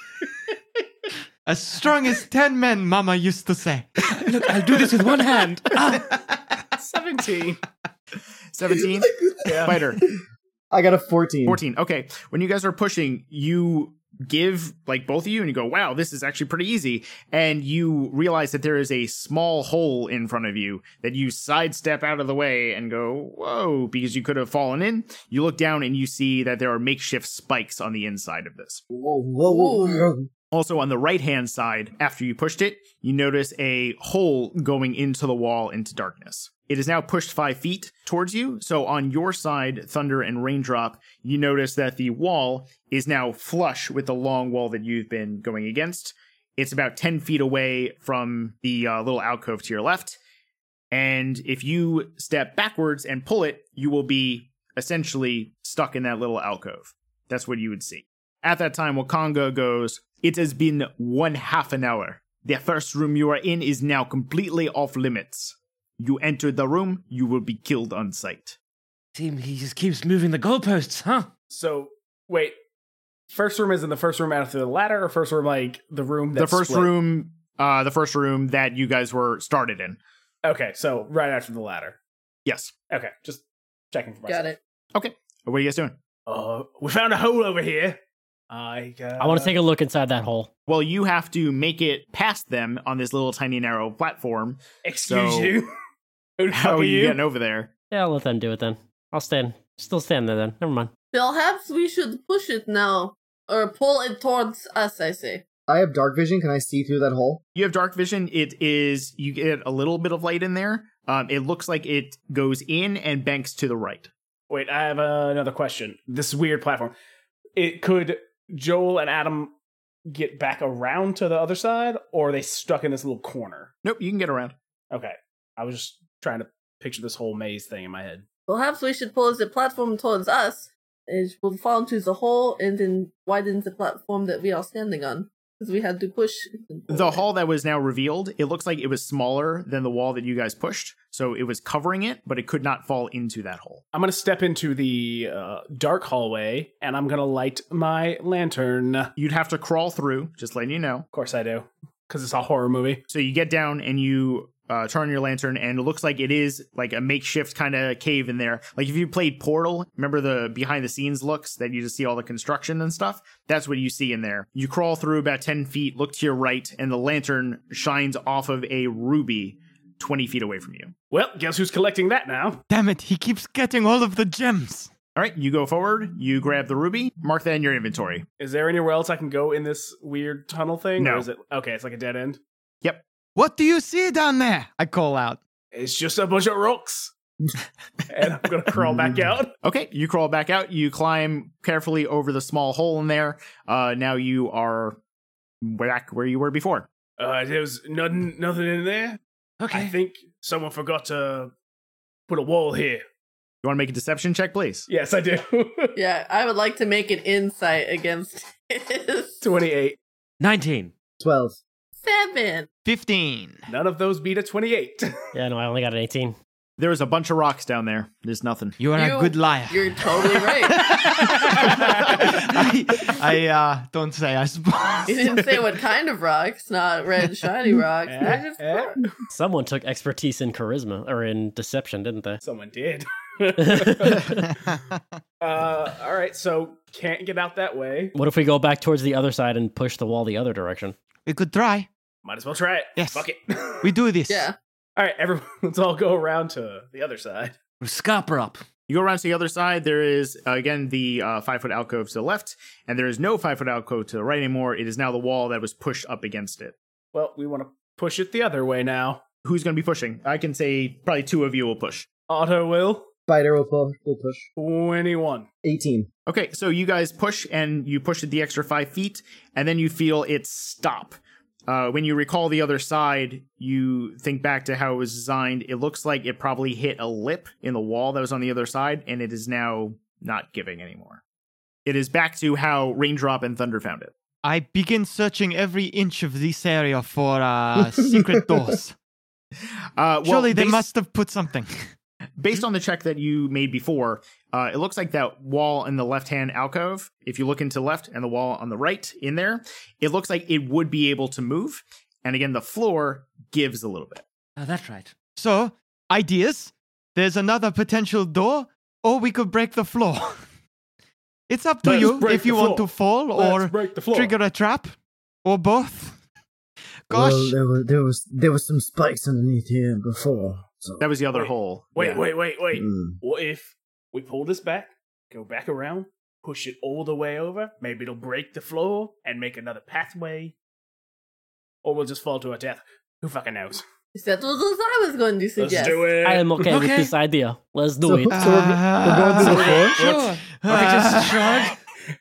As strong as 10 men, Mama used to say. Look, I'll do this with one hand. 17. 17? Yeah. Biter. I got a 14. 14. Okay. When you guys are pushing, you give, like, both of you, and you go, wow, this is actually pretty easy. And you realize that there is a small hole in front of you that you sidestep out of the way and go, whoa, because you could have fallen in. You look down and you see that there are makeshift spikes on the inside of this. Whoa, whoa, whoa, whoa. Also, on the right-hand side, after you pushed it, you notice a hole going into the wall into darkness. It is now pushed 5 feet towards you, so on your side, Thunder and Raindrop, you notice that the wall is now flush with the long wall that you've been going against. It's about 10 feet away from the little alcove to your left, and if you step backwards and pull it, you will be essentially stuck in that little alcove. That's what you would see. At that time, Wakanga goes, "It has been 1/2 an hour. The first room you are in is now completely off limits. You enter the room, you will be killed on sight." Team, he just keeps moving the goalposts, huh? So, wait. First room is in the first room after the ladder, or first room like the room that's The first split? room that you guys were started in. Okay, so right after the ladder. Yes. Okay, just checking for myself. Got it. Okay. What are you guys doing? We found a hole over here. I want to take a look inside that hole. Well, you have to make it past them on this little tiny narrow platform. Excuse So- you. Who the fuck How are you you? getting over there? Yeah, I'll let them do it then. I'll still stand there then. Never mind. Perhaps we should push it now. Or pull it towards us, I say. I have dark vision. Can I see through that hole? You have dark vision. You get a little bit of light in there. It looks like it goes in and banks to the right. Wait, I have another question. This weird platform. Could Joel and Adam get back around to the other side, or are they stuck in this little corner? Nope, you can get around. Okay. I was just trying to picture this whole maze thing in my head. Perhaps we should pull the platform towards us. It will fall into the hole and then widen the platform that we are standing on. Because we had to push. The hall that was now revealed, it looks like it was smaller than the wall that you guys pushed. So it was covering it, but it could not fall into that hole. I'm going to step into the dark hallway, and I'm going to light my lantern. Of You'd have to crawl through, just letting you know. course I do, because it's a horror movie. So you get down and you turn on your lantern, and it looks like it is like a makeshift kind of cave in there. Like if you played Portal, remember the behind the scenes looks that you just see all the construction and stuff? That's what you see in there. You crawl through about 10 feet, look to your right, and the lantern shines off of a ruby 20 feet away from you. Well, guess who's collecting that now? Damn it, he keeps getting all of the gems. All right, you go forward, you grab the ruby, mark that in your inventory. Is there anywhere else I can go in this weird tunnel thing? No. Or is it okay? It's like a dead end. Yep. What do you see down there? I call out. It's just a bunch of rocks, and I'm gonna crawl back out. Okay, you crawl back out, you climb carefully over the small hole in there. Now you are back where you were before. There's nothing in there. Okay. I think someone forgot to put a wall here. You want to make a deception check, please? Yes, I do. Yeah, I would like to make an insight against his 28. 19. 12. 7. 15. None of those beat a 28. Yeah, no, I only got an 18. There was a bunch of rocks down there. There's nothing. You are a good liar. You're totally right. I don't say, I suppose. You didn't say what kind of rocks, not red shiny rocks. They're just rocks. Someone took expertise in charisma or in deception, didn't they? Someone did. All right, so can't get out that way. What if we go back towards the other side and push the wall the other direction? We could try. Might as well try it. Yes. Fuck it. We do this. Yeah. All right, everyone, let's all go around to the other side. We'll scarper up. You go around to the other side. There is, again, the 5-foot alcove to the left, and there is no 5-foot alcove to the right anymore. It is now the wall that was pushed up against it. Well, we want to push it the other way now. Who's going to be pushing? I can say probably 2 of you will push. Otto will. Biter will push. 21. 18. Okay, so you guys push, and you push it the extra 5 feet, and then you feel it stop. When you recall the other side, you think back to how it was designed. It looks like it probably hit a lip in the wall that was on the other side, and it is now not giving anymore. It is back to how Raindrop and Thunder found it. I begin searching every inch of this area for secret doors. Surely they must have put something. Based on the check that you made before, it looks like that wall in the left-hand alcove, if you look into the left and the wall on the right in there, it looks like it would be able to move. And again, the floor gives a little bit. Oh, that's right. So, ideas. There's another potential door, or we could break the floor. It's up to Let's you break if you the want floor. to fall Let's or break the floor. trigger a trap, or both. Gosh. Well, there was some spikes underneath here before. So. That was the other Wait. hole. Wait, Yeah. wait. Mm. What if we pull this back, go back around, push it all the way over? Maybe it'll break the floor and make another pathway. Or we'll just fall to our death. Who fucking knows? That was what I was going to Let's suggest. do it. I am okay with Okay. this idea. Let's do So, it. so we're going through the floor? Sure. I just shrug.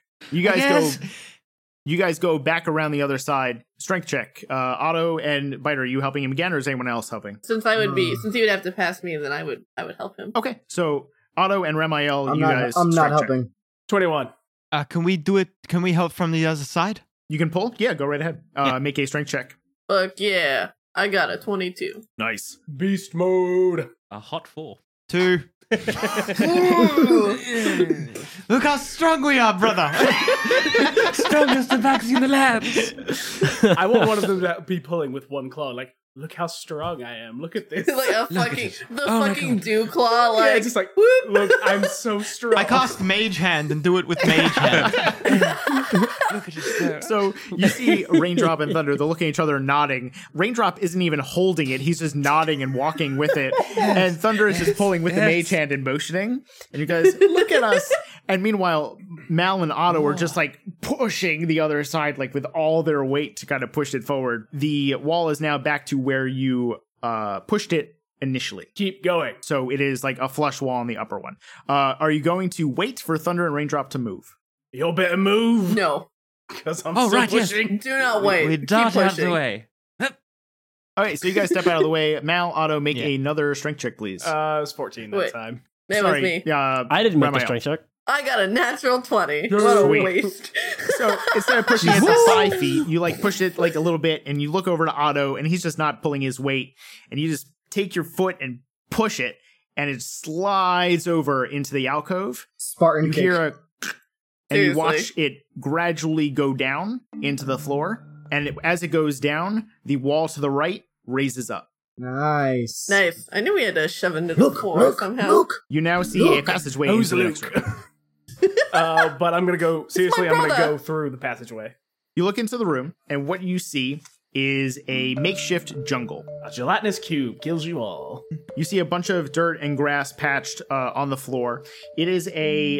You guys go back around the other side. Strength check. Otto and Biter, are you helping him again, or is anyone else helping? Since he would have to pass me, then I would help him. Okay, so Otto and Ramael, I'm you not, guys. I'm not strength check. helping. 21. Can we do it? Can we help from the other side? You can pull? Yeah, go right ahead. Make a strength check. Fuck yeah. I got a 22. Nice. Beast mode. A hot 4. 2. Look how strong we are, brother. Strongest tabaxi in the land. I want one of them to be pulling with one claw. Like, look how strong I am. Look at this. Like a Look at fucking, it. the Oh my fucking God. dew claw, Yeah, like, it's just like, whoop. look, I'm so strong. I cast Mage Hand and do it with Mage Hand. Look at his hair. So you see Raindrop and Thunder, they're looking at each other and nodding. Raindrop isn't even holding it, he's just nodding and walking with it. And Thunder is just pulling with the mage hand and motioning. And you guys, look at us. And meanwhile, Mal and Otto are just like pushing the other side, like with all their weight to kind of push it forward. The wall is now back to where you pushed it initially. Keep going. So it is like a flush wall on the upper one. Are you going to wait for Thunder and Raindrop to move? You better move. No. Because I'm Oh, still right, yes. pushing. Do not wait. We Keep dart out of pushing. the way. All right, so you guys step out of the way. Mal, Otto, make Yeah. another strength check, please. It was 14 that Wait. time. That was me. I didn't make the Ramael. strength check. I got a natural 20. What a Sweet. waste. So instead of pushing it to 5 feet, you like push it like a little bit, and you look over to Otto, and he's just not pulling his weight, and you just take your foot and push it, and it slides over into the alcove. Spartan You kick. hear a, and you Seriously. watch it gradually go down into the floor, and as it goes down, the wall to the right raises up. Nice. Nice. I knew we had to shove into the floor somehow. Look. You now see a passageway Who's into the Luke? next room. But I'm going to go, seriously, I'm going to brother. go through the passageway. You look into the room, and what you see is a makeshift jungle. A gelatinous cube kills you all. You see a bunch of dirt and grass patched on the floor. It is a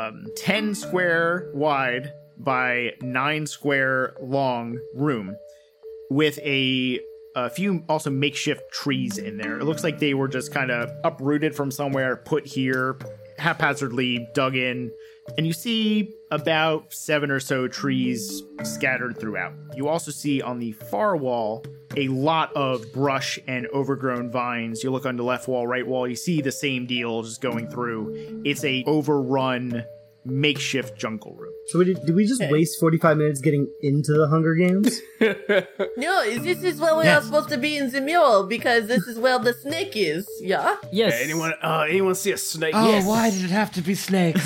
10 square wide by 9 square long room with a few also makeshift trees in there. It looks like they were just kind of uprooted from somewhere, put here, haphazardly dug in. And you see about 7 or so trees scattered throughout. You also see on the far wall a lot of brush and overgrown vines. You look on the left wall, right wall, you see the same deal just going through. It's a overrun makeshift jungle room. So did we just waste 45 minutes getting into the Hunger Games? No, this is where we are supposed to be in the mule, because this is where the snake is, yeah? Yes. Hey, anyone see a snake? Oh, Yes. why did it have to be snakes?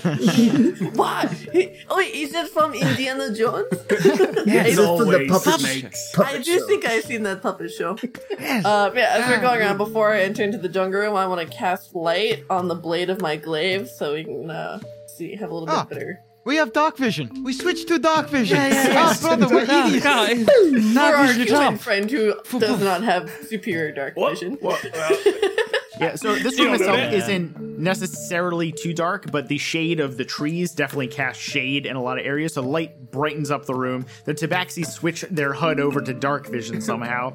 What? Oh, wait, is it from Indiana Jones? It's for the always puppet snakes. I do think I've seen that puppet show. As we're going around, before I enter into the jungle room, I want to cast light on the blade of my glaive so we can have a little bit better. We have dark vision. We switched to dark vision. Yeah. Brother, we're idiots. For our vision at human all. friend who does not have superior dark vision. Well, Yeah, so this room itself isn't necessarily too dark, but the shade of the trees definitely casts shade in a lot of areas, so light brightens up the room. The Tabaxi switch their HUD over to dark vision somehow.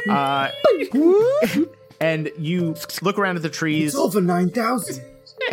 And you look around at the trees. It's over 9,000.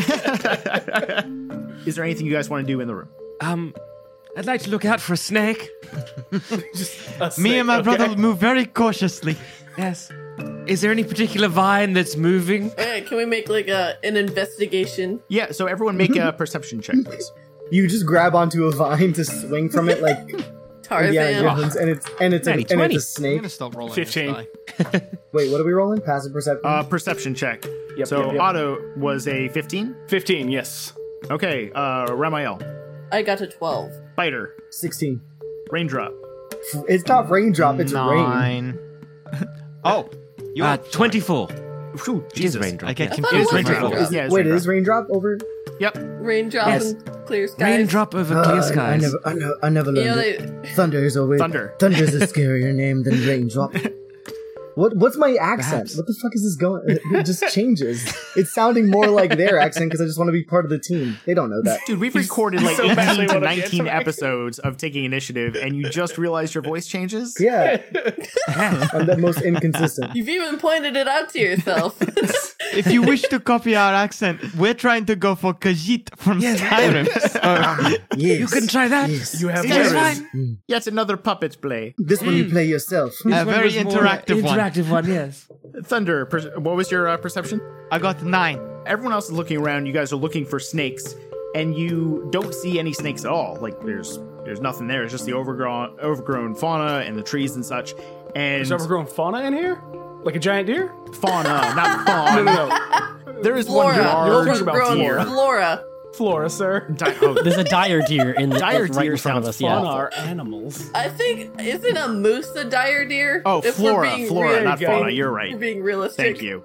Is there anything you guys want to do in the room? I'd like to look out for a snake. Me and my brother move very cautiously. Yes. Is there any particular vine that's moving? Hey, can we make like an investigation? Yeah, so everyone make a perception check, please. You just grab onto a vine to swing from it like Tarzan. Indiana Jones, and it's a I'm snake. gonna stop rolling. 15. this die. Wait, what are we rolling? Passive perception. Perception check. Yep, So yep. Otto was a 15. 15, yes. Okay, Ramael, I got a 12. Biter, 16. Raindrop, It's not raindrop. It's rain. 9. Oh, you 24. Whew, It is Jesus. raindrop. I get I confused. thought it was raindrop. raindrop. Yeah, it's Wait, it raindrop. is raindrop over? Yep. Raindrops Yes. and clear skies. Raindrop over clear skies. I never You know, learned it. Thunder is always Thunder. Thunder's a scarier name than raindrop. What's my accent? Perhaps. What the fuck is this going? It just changes. It's sounding more like their accent because I just want to be part of the team. They don't know that. Dude, we've recorded like so 18 badly to wanna get 19 to episodes of taking initiative, and you just realized your voice changes? Yeah, I'm the most inconsistent. You've even pointed it out to yourself. If you wish to copy our accent, we're trying to go for Khajiit from Skyrim. So, Yes, You can try that. yes. You have Yes. words. Yet another puppet play. This one you play yourself. a very interactive one. Interactive one, yes. Thunder, what was your perception? I got 9. Everyone else is looking around. You guys are looking for snakes, and you don't see any snakes at all. Like there's nothing there. It's just the overgrown fauna and the trees and such. And There's overgrown fauna in here? Like a giant deer? fauna, not fawn. No. There is one Flora. large Overgrown deer. Flora. Flora, sir. There's a dire deer in the Dire like, right deer in front of sounds us. Yeah. Fauna are animals. I think, isn't a moose a dire deer? Oh, If we're Flora, being Flora, not go. fauna. You're right. We're being realistic. Thank you.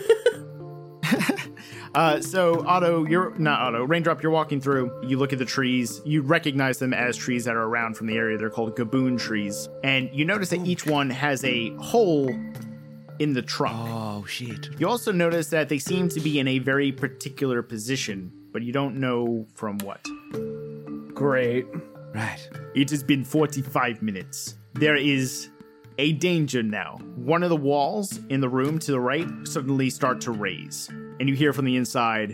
So Raindrop, you're walking through, you look at the trees, you recognize them as trees that are around from the area. They're called gaboon trees. And you notice that each one has a hole in the trunk. Oh, shit. You also notice that they seem to be in a very particular position, but you don't know from what. Great. Right. It has been 45 minutes. There is a danger now. One of the walls in the room to the right suddenly start to raise, and you hear from the inside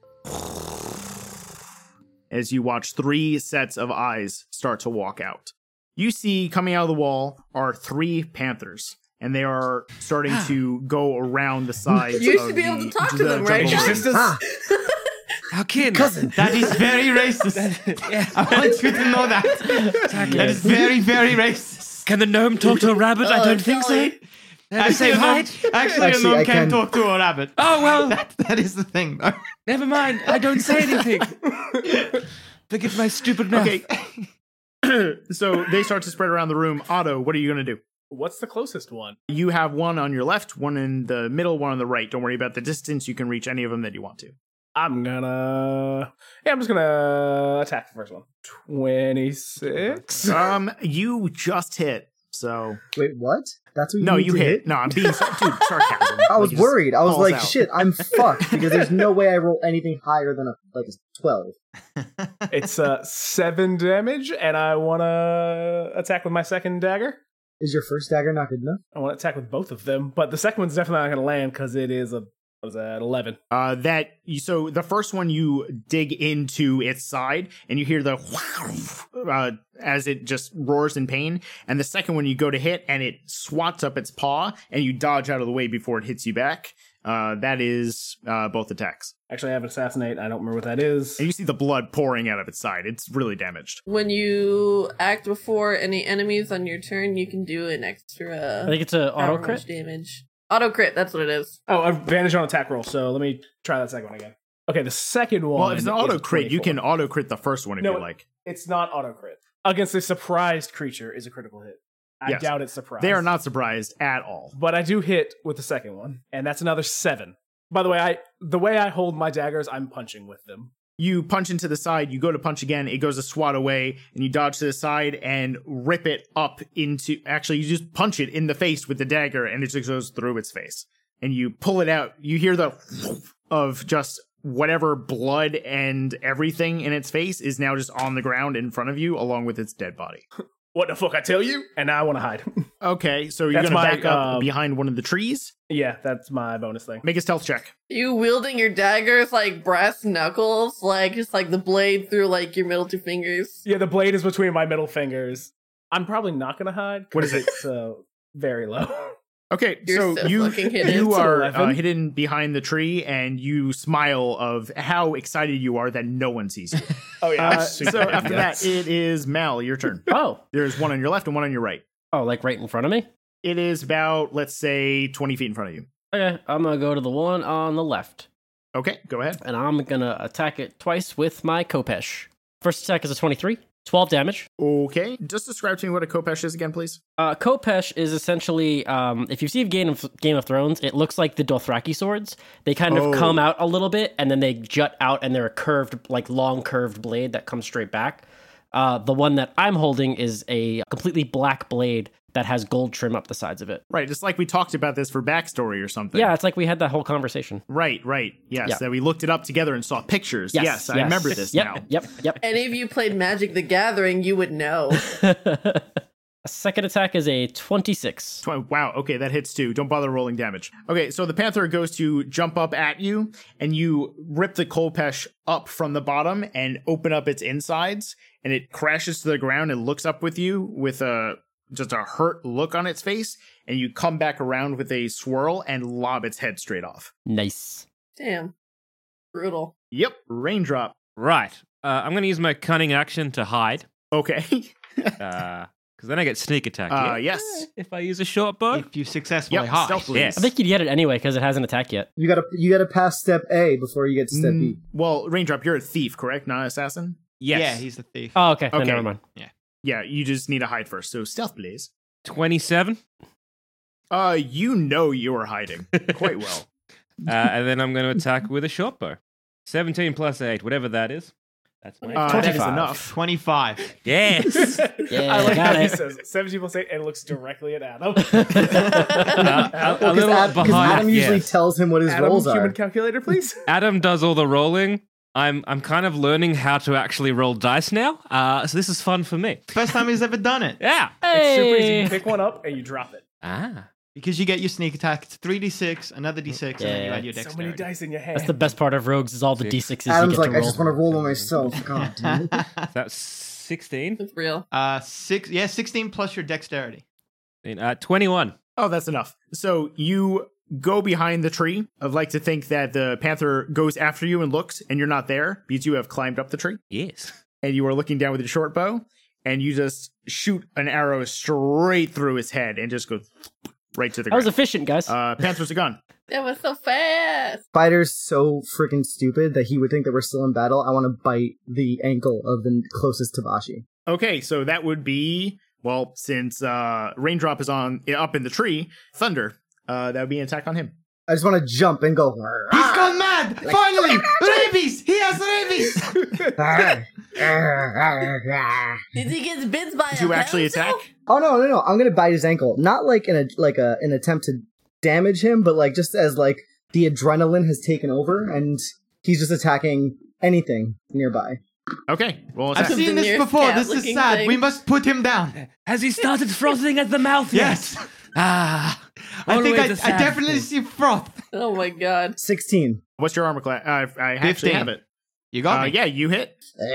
as you watch 3 sets of eyes start to walk out. You see coming out of the wall are 3 panthers, and they are starting to go around the sides. You of should be able to the- talk to the them, right, jungle. guys? Ah, How can? cousin. That is very racist. I want you to know that. That is very, very racist. Can the gnome talk to a rabbit? I don't think so. Kelly. They're the same height. Actually, a Actually, gnome I can can- talk to a rabbit. Oh, well, That is the thing, though. never mind. I don't say anything. Forget my stupid mouth. Okay. So they start to spread around the room. Otto, what are you going to do? What's the closest one? You have one on your left, one in the middle, one on the right. Don't worry about the distance. You can reach any of them that you want to. I'm just gonna attack the first one. 26. You just hit. So Wait, what? That's what you no, need you to hit. No, I'm being dude, sarcasm. I was Like, it just worried. I was falls like, out. shit, I'm fucked because there's no way I roll anything higher than a 12. It's 7 damage, and I want to attack with my second dagger. Is your first dagger not good enough? I want to attack with both of them, but the second one's definitely not going to land because it is what was that, 11. So the first one you dig into its side and you hear the as it just roars in pain, and the second one you go to hit and it swats up its paw and you dodge out of the way before it hits you back. That is both attacks. Actually, I have assassinate. I don't remember what that is. And you see the blood pouring out of its side. It's really damaged. When you act before any enemies on your turn, you can do an extra. I think it's a auto however crit. much damage. Auto crit, that's what it is. Oh, advantage on attack roll. So let me try that second one again. Okay, the second one. Well, if it's an is auto crit, you 24. can auto crit the first one if No, you like. It's not auto crit. Against a surprised creature is a critical hit. I Yes. doubt it's surprised. They are not surprised at all. But I do hit with the second one, and that's another 7. By the way, the way I hold my daggers, I'm punching with them. You punch into the side, you go to punch again, it goes a swat away, and you dodge to the side and rip it up into... Actually, you just punch it in the face with the dagger, and it just goes through its face. and you pull it out. You hear the of just whatever blood and everything in its face is now just on the ground in front of you, along with its dead body. What the fuck I tell you? And now I want to hide. Okay, so you're That's gonna my, back up behind one of the trees. Yeah, that's my bonus thing. Make a stealth check. You wielding your daggers like brass knuckles, like just like the blade through like your middle two fingers. Yeah, the blade is between my middle fingers. I'm probably not gonna hide. What is it? It's very low. Okay, You're so you fucking hidden. you It's are 11. hidden behind the tree, and you smile of how excited you are that no one sees you. Oh yeah. So after that, it is Mal, your turn. Oh. There's one on your left and one on your right. Oh, like right in front of me? It is about, let's say, 20 feet in front of you. Okay, I'm gonna go to the one on the left. Okay, go ahead. And I'm gonna attack it twice with my Kopesh. First attack is a 23, 12 damage. Okay, just describe to me what a Kopesh is again, please. Kopesh is essentially, if you've seen Game of Thrones, it looks like the Dothraki swords. They kind of come out a little bit, and then they jut out, and they're a curved, like long curved blade that comes straight back. The one that I'm holding is a completely black blade that has gold trim up the sides of it. Right, just like we talked about this for backstory or something. Yeah, it's like we had that whole conversation. Right. Yes, Yeah. that we looked it up together and saw pictures. Yes, I remember this now. Yep. Any of you played Magic the Gathering, you would know. Second attack is a 26. Wow, okay, that hits too. Don't bother rolling damage. Okay, so the panther goes to jump up at you, and you rip the Kolpesh up from the bottom and open up its insides, and it crashes to the ground and looks up with you with just a hurt look on its face, and you come back around with a swirl and lob its head straight off. Nice. Damn. Brutal. Yep, raindrop. Right. I'm going to use my cunning action to hide. Okay. Because then I get sneak attack. Yes. If I use a short bow. If you successfully Yep, hide. stealth please. Yes. I think you'd get it anyway because it hasn't attacked yet. You gotta pass step A before you get to step B. Well, raindrop, you're a thief, correct? Not an assassin? Yes. Yeah, he's the thief. Oh, okay. Then Okay. never mind. Yeah, you just need to hide first. So stealth, please. 27. You know you're hiding quite well. And then I'm going to attack with a short bow. 17 plus 8, whatever that is. That's my That is 25. enough. 25. Yes. Yeah, I like got how he it. says 17 plus 8 and looks directly at Adam. a Because little Adam, behind. usually yes. tells him what his Adam, rolls human are. calculator, please. Adam does all the rolling. I'm kind of learning how to actually roll dice now. So this is fun for me. First time he's ever done it. Yeah. It's super easy. Hey. You pick one up and you drop it. Ah. Because you get your sneak attack. It's 3d6, another d6, and then you Yeah. add your So dexterity. many dice in your hand. That's the best part of rogues is all the d6s you Adam's get like, to I roll. just want to roll on myself. God damn it. That's 16. It's real. 16 plus your dexterity. 21. Oh, that's enough. So you go behind the tree. I'd like to think that the panther goes after you and looks, and you're not there because you have climbed up the tree. Yes. And you are looking down with your short bow, and you just shoot an arrow straight through his head and just go right to the That was ground. efficient, guys. Panther's a gun. That was so fast. Spider's so freaking stupid that he would think that we're still in battle. I want to bite the ankle of the closest Tabashi. Okay, so that would be, well, since Raindrop is up in the tree, Thunder, that would be an attack on him. I just want to jump and go. He's gone mad! Finally! Rabies! He has rabies! Did he get bit by Do you a actually pencil? attack? Oh no! I'm gonna bite his ankle. Not like an attempt to damage him, but like just as like the adrenaline has taken over and he's just attacking anything nearby. Okay, roll I've attack. seen this nearest before. This is cat-looking sad. thing. We must put him down. Has he started frothing at the mouth Yes. yet? Ah. I think always a I sad definitely thing. see froth. Oh my god. 16. What's your armor class? I actually 15. have it. You got me. Yeah, you hit.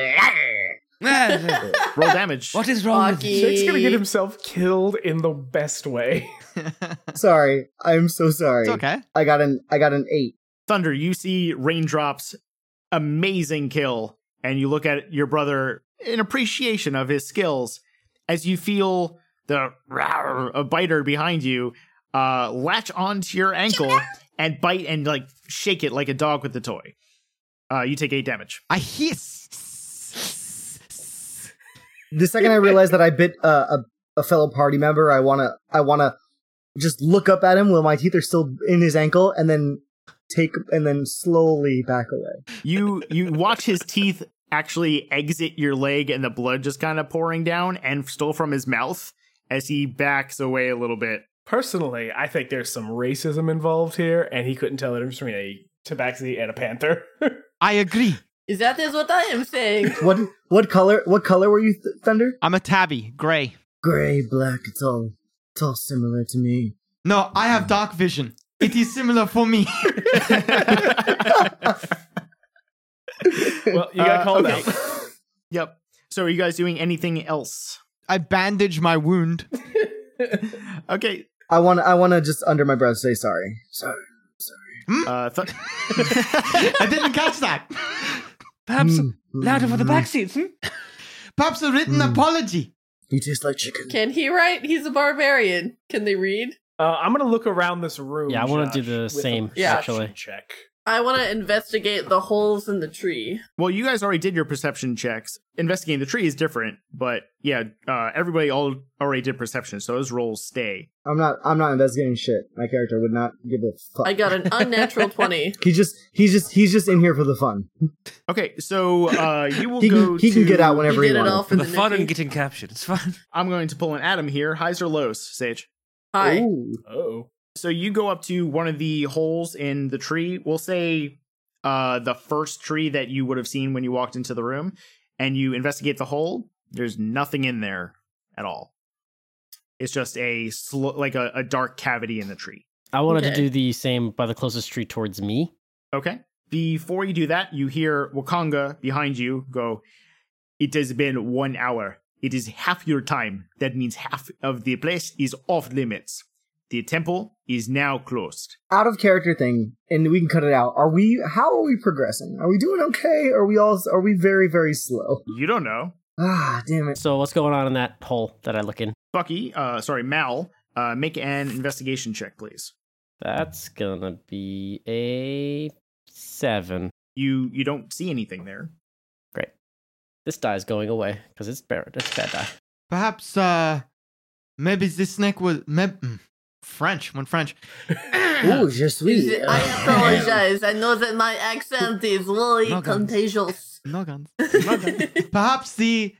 Ah, Roll damage. what is wrong with Rocky. you? Jake's gonna get himself killed in the best way. Sorry, I'm so sorry. It's okay. I got an 8. Thunder, you see Raindrop's amazing kill, and you look at your brother in appreciation of his skills as you feel a biter behind you latch onto your ankle and bite and like shake it like a dog with the toy. You take 8 damage. I hiss. The second I realize that I bit a fellow party member, I wanna just look up at him while my teeth are still in his ankle, and then slowly back away. You watch his teeth actually exit your leg and the blood just kind of pouring down and still from his mouth as he backs away a little bit Personally, I think there's some racism involved here, and he couldn't tell the difference between a tabaxi and a panther. I agree. That is what I am saying. What color were you, Thunder? I'm a tabby, gray. Gray, black, it's all similar to me. No, I have dark vision. It is similar for me. Well, you got called okay. out. Yep. So are you guys doing anything else? I bandage my wound. Okay. I want to just under my breath say sorry. Sorry. I didn't catch that. Perhaps louder for the back seats. Perhaps a written apology. You taste like chicken. Can he write? He's a barbarian. Can they read? I'm gonna look around this room. Yeah, I want to do Josh, the with same, a perception actually. check. I want to investigate the holes in the tree. Well, you guys already did your perception checks. Investigating the tree is different, but yeah, everybody already did perception, so those rolls stay. I'm not investigating shit. My character would not give a fuck. I got an unnatural 20. He's just in here for the fun. Okay, so you will He go can to... get out whenever He he did it wants. all for The the fun Nicky. and getting captured. It's fun. I'm going to pull an Adam here. Highs or lows, Sage? Hi. Ooh. Oh. So you go up to one of the holes in the tree. We'll say the first tree that you would have seen when you walked into the room, and you investigate the hole. There's nothing in there at all. It's just a dark cavity in the tree. I wanted to Okay. do the same by the closest tree towards me. Okay. Before you do that, you hear Wakanga behind you go, "It has been 1 hour. It is half your time. That means half of the place is off limits. The temple is now closed." Out of character thing, and we can cut it out. How are we progressing? Are we doing okay? Are we very, very slow? You don't know. Ah, damn it. So what's going on in that hole that I look in? Mal, make an investigation check, please. That's gonna be a 7. You don't see anything there. Great. This die's going away because it's bad. It's bad die. Perhaps, maybe this snake was French. Ooh, je suis. I apologize. I know that my accent is really No guns. contagious. No guns. Perhaps the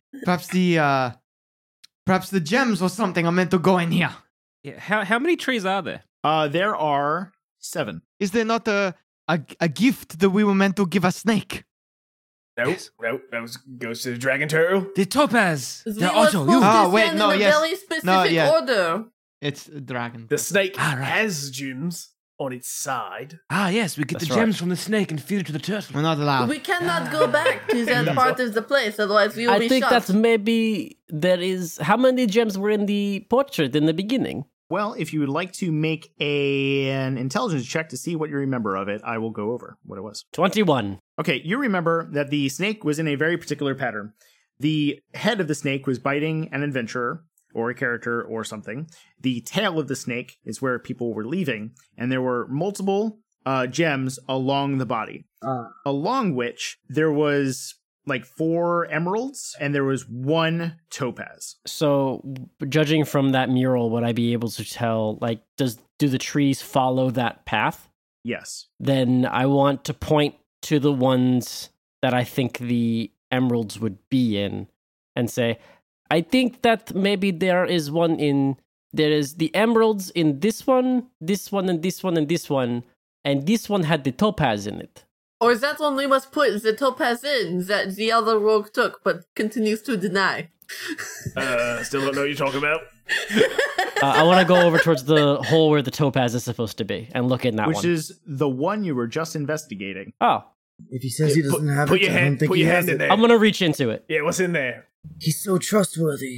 gems or something are meant to go in here. Yeah, how many trees are there? There are 7. Is there not a gift that we were meant to give a snake? Nope. That goes to the dragon turtle. The topaz. We The were Otto. supposed You. to Oh, wait, send no, in a yes. very specific No, yeah. order. It's a dragon. The snake Ah, right. has gems on its side. Ah, yes, we get That's the right. gems from the snake and feed it to the turtle. We're not allowed. We cannot go back to that part of the place, otherwise we will I be think shot. that's maybe there is. How many gems were in the portrait in the beginning? Well, if you would like to make an intelligence check to see what you remember of it, I will go over what it was. 21. Okay, you remember that the snake was in a very particular pattern. The head of the snake was biting an adventurer, or a character, or something. The tail of the snake is where people were leaving, and there were multiple gems along the body. Along which there was like 4 emeralds, and there was 1 topaz. So, judging from that mural, would I be able to tell? Like, do the trees follow that path? Yes. Then I want to point to the ones that I think the emeralds would be in, and say, I think that maybe there is the emeralds in this one, and this one, and this one, and this one had the topaz in it. Or is that one we must put the topaz in that the other rogue took but continues to deny? Still don't know what you're talking about. I want to go over towards the hole where the topaz is supposed to be and look in that Which one. is the one you were just investigating. Oh, If he says he doesn't have Put it, your I don't hand, think put he your has hand in it. there. I'm gonna reach into it. Yeah, what's in there? He's so trustworthy.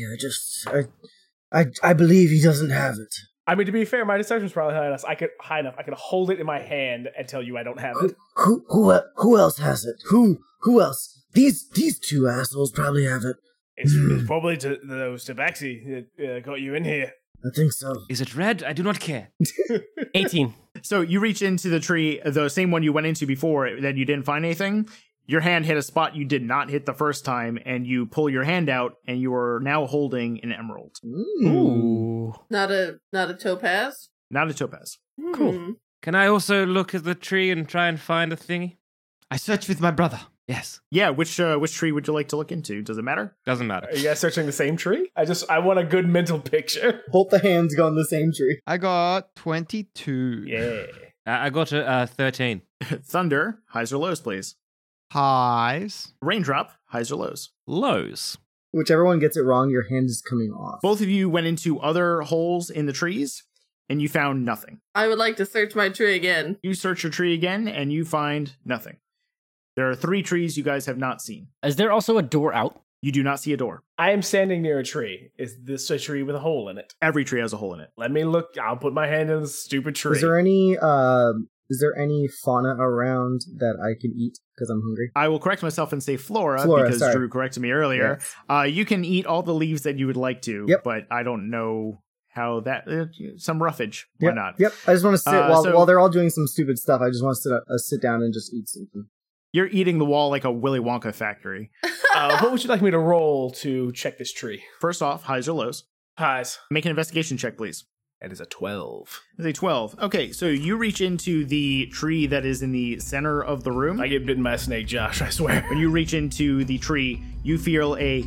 I believe he doesn't have it. I mean, to be fair, my deception's probably high enough. I could hold it in my hand and tell you I don't have it. Who else has it? Who else? These 2 assholes probably have it. It's probably those tabaxi that got you in here. I think so. Is it red? I do not care. 18. So you reach into the tree, the same one you went into before that you didn't find anything. Your hand hit a spot you did not hit the first time, and you pull your hand out, and you are now holding an emerald. Ooh. Not a topaz? Not a topaz. Cool. Can I also look at the tree and try and find a thingy? I search with my brother. Yes. Yeah, which tree would you like to look into? Does it matter? Doesn't matter. Are you guys searching the same tree? I want a good mental picture. Both the hands go in the same tree. I got 22. Yeah. I got a 13. Thunder, highs or lows, please. Highs. Raindrop, highs or lows. Lows. Whichever one gets it wrong, your hand is coming off. Both of you went into other holes in the trees, and you found nothing. I would like to search my tree again. You search your tree again, and you find nothing. There are 3 trees you guys have not seen. Is there also a door out? You do not see a door. I am standing near a tree. Is this a tree with a hole in it? Every tree has a hole in it. Let me look. I'll put my hand in the stupid tree. Is there any fauna around that I can eat because I'm hungry? I will correct myself and say flora because sorry. Drew corrected me earlier. Yes. You can eat all the leaves that you would like to, Yep. but I don't know how that... some roughage. Why not? Yep. I just want to sit So- while they're all doing some stupid stuff. I just want to sit down and just eat something. You're eating the wall like a Willy Wonka factory. What would you like me to roll to check this tree? First off, highs or lows. Highs. Make an investigation check, please. That is a 12. It's a 12. Okay, so you reach into the tree that is in the center of the room. I get bitten by a snake, Josh, I swear. When you reach into the tree, you feel a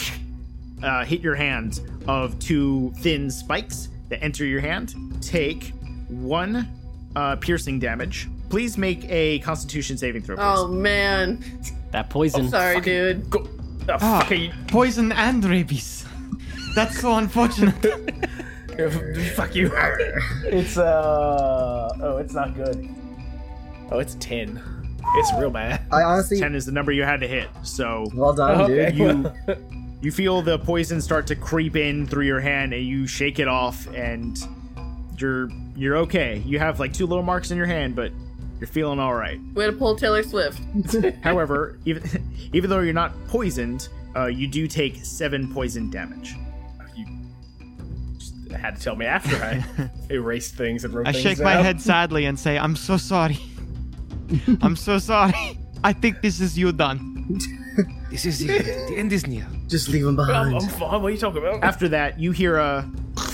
hit your hand of 2 thin spikes that enter your hand. Take 1 piercing damage. Please make a Constitution saving throw, please. Oh man. That poison. Sorry, dude. Go. Ah, Fuck you. poison and rabies. That's so unfortunate. Fuck you. It's it's not good. Oh, it's 10. It's real bad. I honestly, 10 is the number you had to hit, so well done, Okay. dude. you feel the poison start to creep in through your hand, and you shake it off, and you're okay. You have like 2 little marks in your hand, but you're feeling all right. Way to pull Taylor Swift. However, even though you're not poisoned, you do take 7 poison damage. You just had to tell me after I erased things and wrote I things shake my down. head sadly and say, I'm so sorry. I'm so sorry. I think this is you done. This is the end is near. Just leave them I'm behind. fine. What are you talking about? After that, you hear a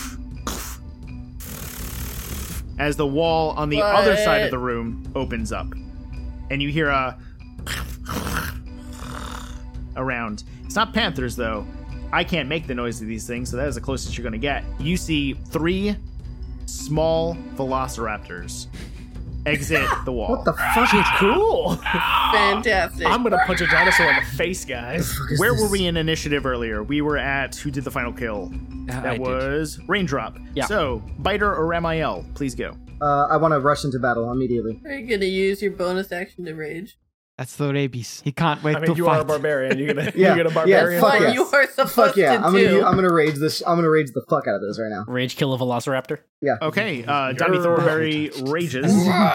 as the wall on the other side of the room opens up, and you hear a around. It's not panthers though. I can't make the noise of these things, so that is the closest you're gonna get. You see 3 small velociraptors exit the wall. What the fuck? Cool. Fantastic. I'm gonna punch a dinosaur in the face, guys. Where were we in initiative earlier? We were at who did the final kill? I That did. was Raindrop. Yeah. So, Biter or Ramiel, please go. I want to rush into battle immediately. Are you gonna use your bonus action to rage? That's the rabies. He can't wait I mean, to you fight. are a barbarian. You're gonna Yeah. you get a barbarian. Fuck What yes. you are supposed Fuck yeah! to I'm do. gonna rage this. I'm gonna rage the fuck out of this right now. Rage kill a velociraptor. Yeah. Okay, Donnie Thornberry rages.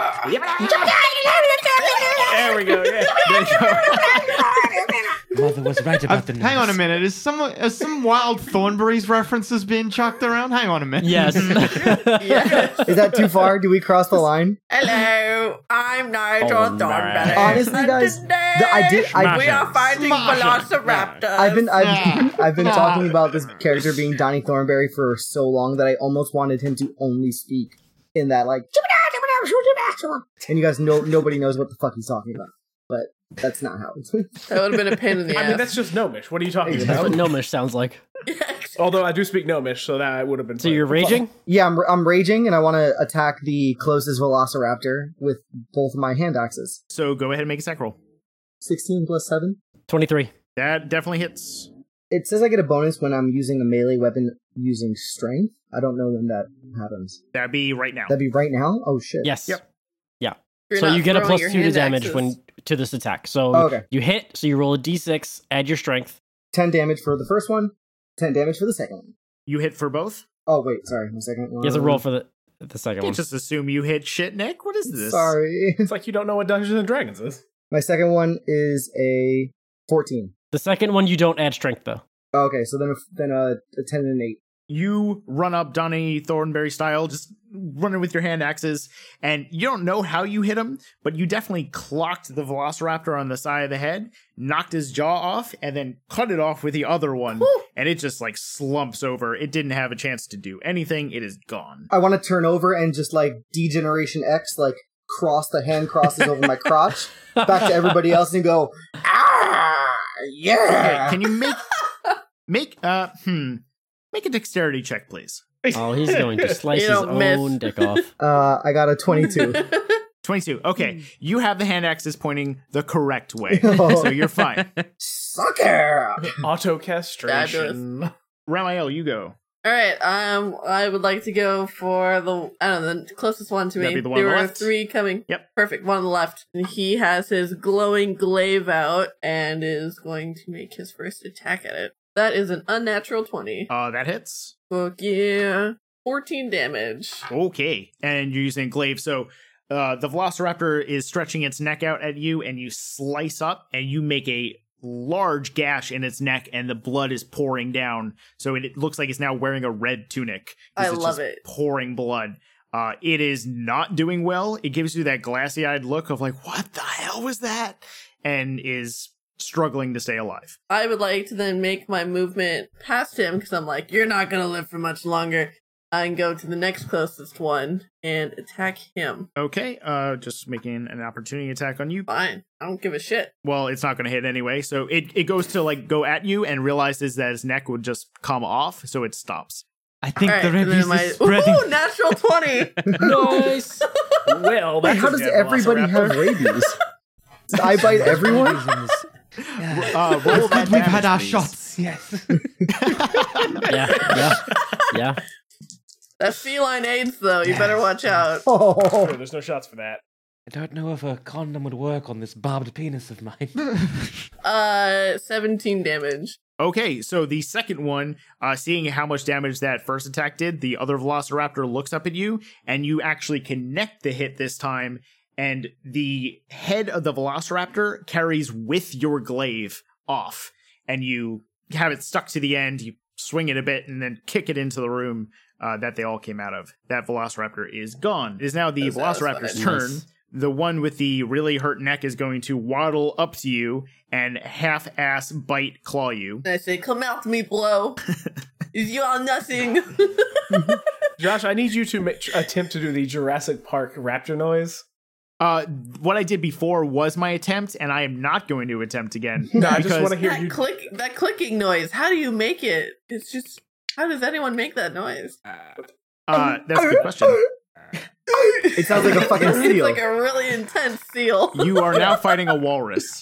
There we go. Yeah. There you go. Mother was right about the Hang on a noise. minute. Is some wild Thornberries references being chucked around? Hang on a minute. Yes. Is that too far? Do we cross the line? Hello, I'm Nigel Oh, Thornberry. Honestly, And guys, today Smash we him. are fighting Smash him. velociraptors. I've been talking about this character being Donnie Thornberry for so long that I almost wanted him to only speak in that like. And you guys know nobody knows what the fuck he's talking about, but that's not how it's. That would have been a pain in the I ass. mean, that's just Gnomish. What are you talking That's about? what Gnomish sounds like. Although I do speak Gnomish, so that would have been. So fun. you're raging? Yeah, I'm raging, and I want to attack the closest Velociraptor with both of my hand axes. So go ahead and make a sack roll. 16 plus 7. 23. That definitely hits. It says I get a bonus when I'm using a melee weapon using strength. I don't know when that happens. That'd be right now. That'd be right now? Oh, shit. Yes. Yep. Yeah. You're So not you get a throwing plus your 2 to hand damage axes. to this attack. So Oh, okay. you hit, so you roll a d6, add your strength. 10 damage for the first one, 10 damage for the second one. You hit for both? Oh, wait, sorry. The second one. You have to roll for the second Can't one. just assume you hit shit, Nick. What is this? Sorry. It's like you don't know what Dungeons and Dragons is. My second one is a 14. The second one, you don't add strength, though. Okay, so then a 10 and an 8. You run up Donnie Thornberry style, just running with your hand axes, and you don't know how you hit him, but you definitely clocked the Velociraptor on the side of the head, knocked his jaw off, and then cut it off with the other one, and it just like slumps over. It didn't have a chance to do anything. It is gone. I want to turn over and just like Degeneration X, like the hand crosses over my crotch, back to everybody else and go, ah, yeah. Okay, can you make a dexterity check, please? Oh, he's going to slice You his don't miss. own dick off. I got a 22. 22. Okay, you have the hand axes pointing the correct way, Oh. so you're fine. Sucker! Auto castration. Ramael, you go. All right. I would like to go for the closest one to me. That'd be the one on there the are left? 3 coming. Yep. Perfect. One on the left. And he has his glowing glaive out and is going to make his first attack at it. That is an unnatural 20. That hits. Fuck yeah. 14 damage. Okay, and you're using glaive, so the Velociraptor is stretching its neck out at you, and you slice up, and you make a large gash in its neck, and the blood is pouring down. So it looks like it's now wearing a red tunic. I It's love just it. pouring blood. It is not doing well. It gives you that glassy-eyed look of like, what the hell was that? And is struggling to stay alive. I would like to then make my movement past him because I'm like, you're not going to live for much longer. And go to the next closest one and attack him. Okay, just making an opportunity attack on you. Fine. I don't give a shit. Well, it's not going to hit anyway, so it goes to like go at you and realizes that his neck would just come off, so it stops. I think All the right, and then rabies is spreading. Ooh, natural 20! Nice. Well, Wait, that's how a does dead everybody have Velociraptor. rabies? Did I bite everyone? Roll that We've had damage, our please. shots, yes. Yeah. That's feline AIDS, though. You better watch out. Oh, There's no shots for that. I don't know if a condom would work on this barbed penis of mine. 17 damage. Okay, so the second one, seeing how much damage that first attack did, the other Velociraptor looks up at you, and you actually connect the hit this time, and the head of the Velociraptor carries with your glaive off, and you have it stuck to the end, you swing it a bit, and then kick it into the room that they all came out of. That Velociraptor is gone. It is now the That's Velociraptor's satisfying. turn. Nice. The one with the really hurt neck is going to waddle up to you and half-ass bite claw you. And I say, come out to me, blow. You are nothing. Josh, I need you to attempt to do the Jurassic Park raptor noise. What I did before was my attempt, and I am not going to attempt again. No, I just because- want to hear that, you. that clicking noise. How do you make it? It's just, how does anyone make that noise? That's a good question. it sounds like a fucking It's seal. like a really intense seal. You are now fighting a walrus.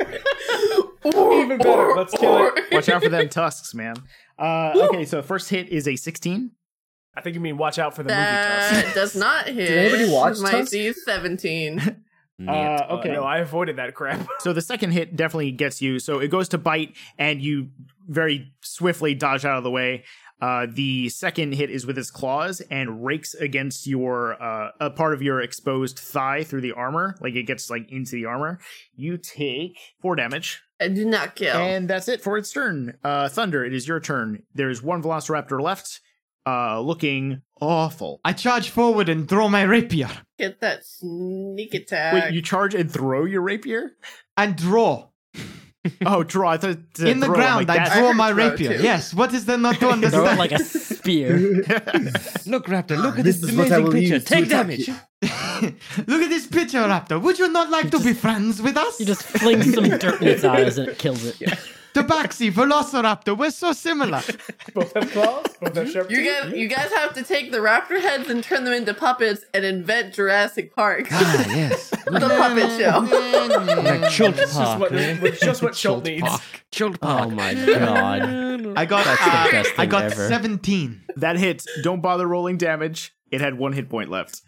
Even better. Let's kill it. Watch out for them tusks, man. Okay, so first hit is a 16. I think you mean watch out for the movie That Tusk. does not hit. Did anybody watch My Tusk? AC is 17. Okay. No, I avoided that crap. So the second hit definitely gets you. So it goes to bite, and you very swiftly dodge out of the way. The second hit is with its claws and rakes against your a part of your exposed thigh through the armor. Like it gets like into the armor. You take 4 damage. I do not kill. And that's it for its turn. Thunder, it is your turn. There's one Velociraptor left, looking awful. I charge forward and throw my rapier Get that sneak attack. Wait, you charge and throw your rapier? and draw. Oh, draw. I thought it said In the throw. I'm ground, like, I that's- draw my throw rapier. too. Yes, what is there not to Throw it understand? like a spear. Look, Raptor, look at This this is what I amazing will picture. use to Take attack damage. you. Look at this picture, Raptor. Would you not like to be friends with us? You just fling some dirt in its eyes and it kills it. Tabaxi, Velociraptor, we're so similar. Both have claws. Both have sharp teeth. You guys have to take the raptor heads and turn them into puppets and invent Jurassic Park. Ah, yes. The puppet show. Like Chult Just Park. what, just what Schult needs. Chult Oh Park. my god. I got That's the best I thing got ever. 17. That hits. Don't bother rolling damage. It had 1 hit point left.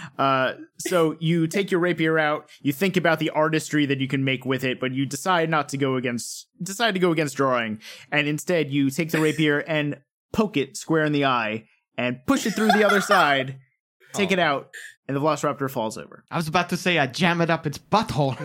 So you take your rapier out. You think about the artistry that you can make with it, but you decide to go against drawing, and instead you take the rapier and poke it square in the eye and push it through the other side. Take it out, and the Velociraptor falls over. I was about to say I jam it up its butthole.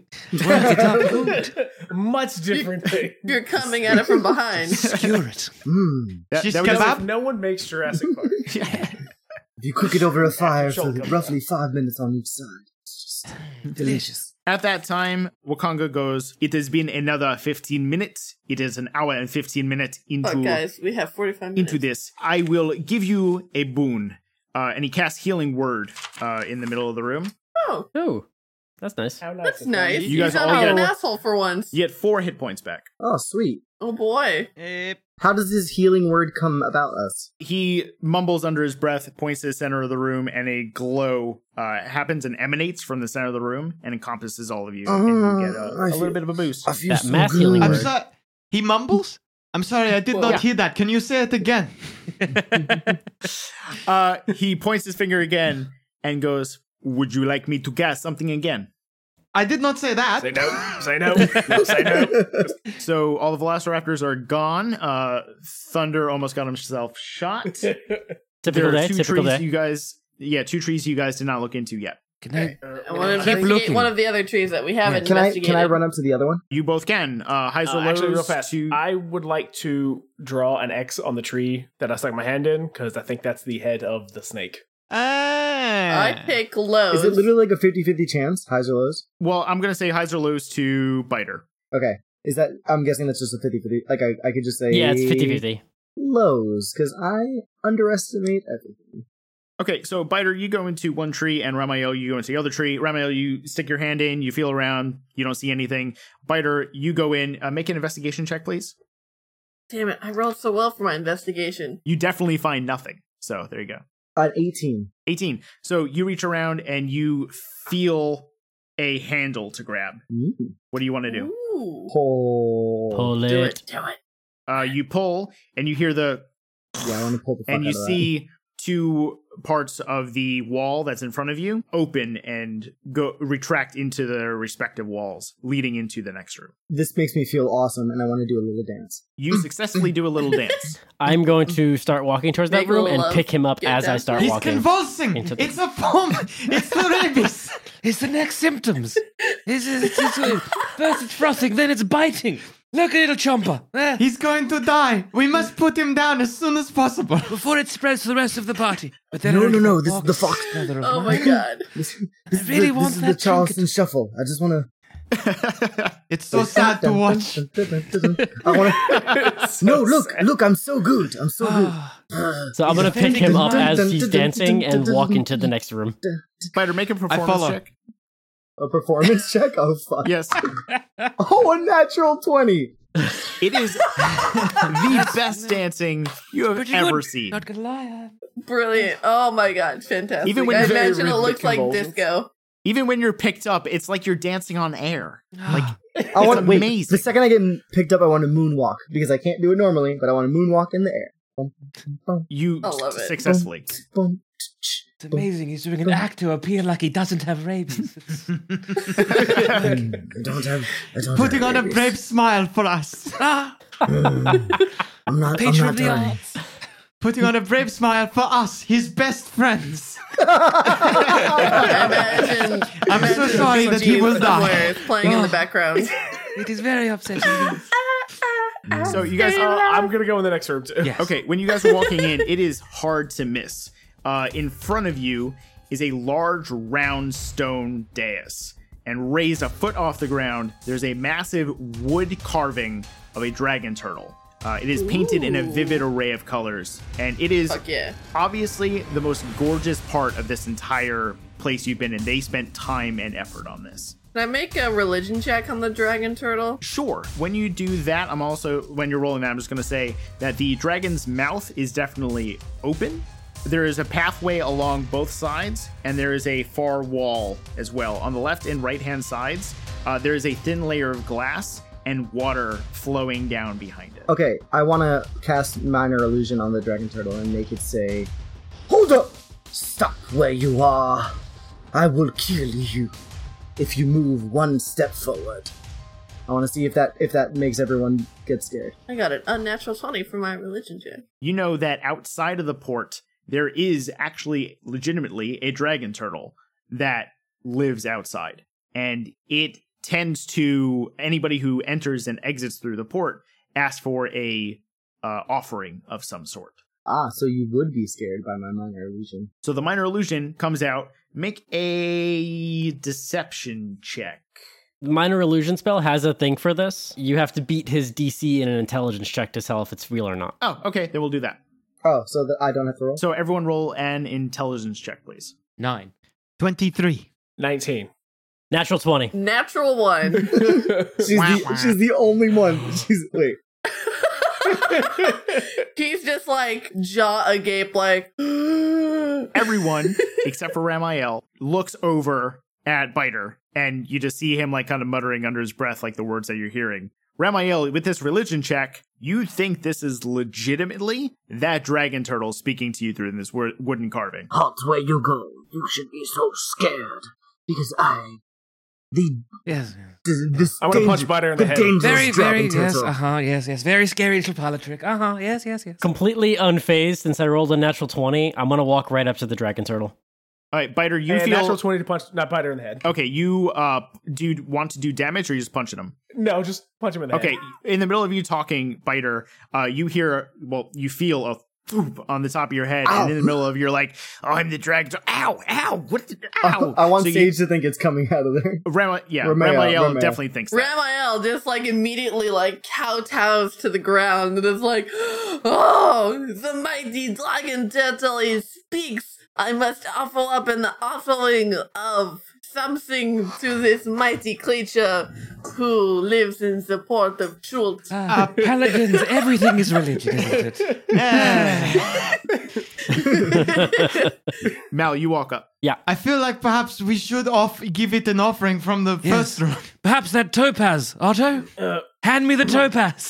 Much different thing. You're coming at it from behind. Skewer it. That Shish was kebab? just- No one makes Jurassic Park. If you cook it over a fire for Jolt. roughly 5 minutes on each side, it's just delicious. At that time, Wakanga goes, it has been another 15 minutes. It is an hour and 15 minutes Look, guys, we have 45 minutes. into this. I will give you a boon. And he casts Healing Word in the middle of the room. Oh, Ooh, that's nice. How nice. that's of nice. You guys He's all not get- an asshole for once. You get 4 hit points back. Oh, sweet. Oh boy. How does this healing word come about us? He mumbles under his breath, points to the center of the room, and a glow happens and emanates from the center of the room and encompasses all of you. And you get I a feel- little bit of a boost. I feel That so mass good. healing I'm word. sorry. He mumbles? I'm sorry, I did Well, not hear that. Can you say it again? He points his finger again and goes, "Would you like me to cast something again?" I did not say that. Say no. Say no. No, say no. So all the Velociraptors are gone. Thunder almost got himself shot. Typical day. Two Typical trees day. you guys, 2 trees you guys did not look into yet. Can I? I want to Keep investigate looking. one of the other trees that we haven't Can investigated. I run up to the other one? You both can. Heiser Actually, real Lowe's fast. to- I would like to draw an X on the tree that I stuck my hand in because I think that's the head of the snake. I pick Lowe's. Is it literally like a 50-50 chance? Highs or lows? Well, I'm going to say Heiser Lowe's to Biter. Okay. Is that, I'm guessing that's just a 50-50. Like, I could just say... Yeah, it's 50-50. Lows, because I underestimate everything. Okay, so Biter, you go into one tree, and Ramael, you go into the other tree. Ramael, you stick your hand in, you feel around, you don't see anything. Biter, you go in, make an investigation check, please. Damn it, I rolled so well for my investigation. You definitely find nothing. So there you go. 18. 18. So you reach around and you feel a handle to grab. What do you want to do? Ooh. Pull Do it. it. Do it. You pull, and you hear the... Yeah, I want to pull the fuck and you out of see 2 parts of the wall that's in front of you open and go retract into their respective walls, leading into the next room. that. This makes me feel awesome, and I want to do a little dance. You successfully do a little dance. I'm going to start walking towards that Make room and love. pick him up Get as I down. start He's walking. convulsing. into the- It's a foam. It's the rabies. It's the next symptoms. First it's frothing, then it's biting. Look at little Chomper. He's going to die. We must put him down as soon as possible. Before it spreads to the rest of the party. But then No, this is the fox. Oh my god. This really want is that the Charleston Shuffle. I just want to... It's so sad to watch. I want to... No, look, I'm so good. I'm so good. So I'm going to pick him up as he's Dun, dancing dun, and dun, walk dun, into the next room. Biter, make a performance follow. check. A performance check? Oh, fuck. Yes. Oh, a natural 20. It is the best dancing you have Pretty ever good. seen. Not gonna lie. Brilliant. Oh my god, fantastic. Even when I you're very imagine it rhythmic looks like convulsions. disco. Even when you're picked up, it's like you're dancing on air. Like, I want it's wait. amazing. The second I get picked up, I want to moonwalk because I can't do it normally, but I want to moonwalk in the air. Boom, boom, You I love it. successfully. boom. It's amazing. He's doing an act to appear like he doesn't have rabies. I don't Putting have on a rabies. brave smile for us. I'm not Patron of the dying. arts. Putting on a brave smile for us, his best friends. Imagine. I'm so imagine sorry that he BG will die. somewhere is playing in the background. It is very upsetting. So you guys I'm gonna go in the next room too. Yes. Okay, when you guys are walking in, it is hard to miss. In front of you is a large round stone dais. And raised a foot off the ground, there's a massive wood carving of a dragon turtle. It is painted in a vivid array of colors. And it is Fuck yeah. obviously the most gorgeous part of this entire place you've been in. They spent time and effort on this. Can I make a religion check on the dragon turtle? Sure. When you do that, when you're rolling that, I'm just going to say that the dragon's mouth is definitely open. There is a pathway along both sides, and there is a far wall as well. On the left and right hand sides, there is a thin layer of glass and water flowing down behind it. Okay, I want to cast Minor Illusion on the dragon turtle and make it say, "Hold up! Stop where you are. I will kill you if you move one step forward." I want to see if that makes everyone get scared. I got an unnatural 20 for my religion check. You know that outside of the port, there is actually legitimately a dragon turtle that lives outside. And it tends to, anybody who enters and exits through the port, ask for a offering of some sort. Ah, so you would be scared by my Minor Illusion. So the minor illusion comes out. Make a deception check. The Minor Illusion spell has a thing for this. You have to beat his DC in an intelligence check to tell if it's real or not. Oh, okay, then we'll do that. Oh, so that I don't have to roll? So everyone roll an intelligence check, please. 9. 23. 19. Natural 20. Natural 1. She's the only one. Wait. He's just like jaw agape, like Everyone except for Ramiel looks over at Biter, and you just see him like kind of muttering under his breath like the words that you're hearing. Ramiel, with this religion check, you think this is legitimately that dragon turtle speaking to you through this wooden carving. Halt where you go. You should be so scared. Because Yes. This I want to punch Biter in the head. Very, very, yes. turtle. Yes. Very scary little pilot trick. Yes. Completely unfazed since I rolled a natural 20, I'm going to walk right up to the dragon turtle. All right, Biter, you And feel... natural 20 to punch, not Biter in the head. Okay, you do you want to do damage or are you just punching him? No, just punch him in the head. Okay, in the middle of you talking, Biter, you hear, you feel a thwoop on the top of your head, and in the middle of you're like, oh, I'm the dragon. Ow! Ow! I want So Sage to think it's coming out of there. Ramiel definitely thinks that. Ramiel just like immediately like kowtows to the ground and is like, oh, the mighty dragon turtle, he speaks. I must offer up an offering of something to this mighty creature who lives in support of truth. Paladins, everything is religion, isn't it? Mal, you walk up. I feel like perhaps we should give it an offering from the first room. Perhaps that topaz, Otto? Hand me the topaz.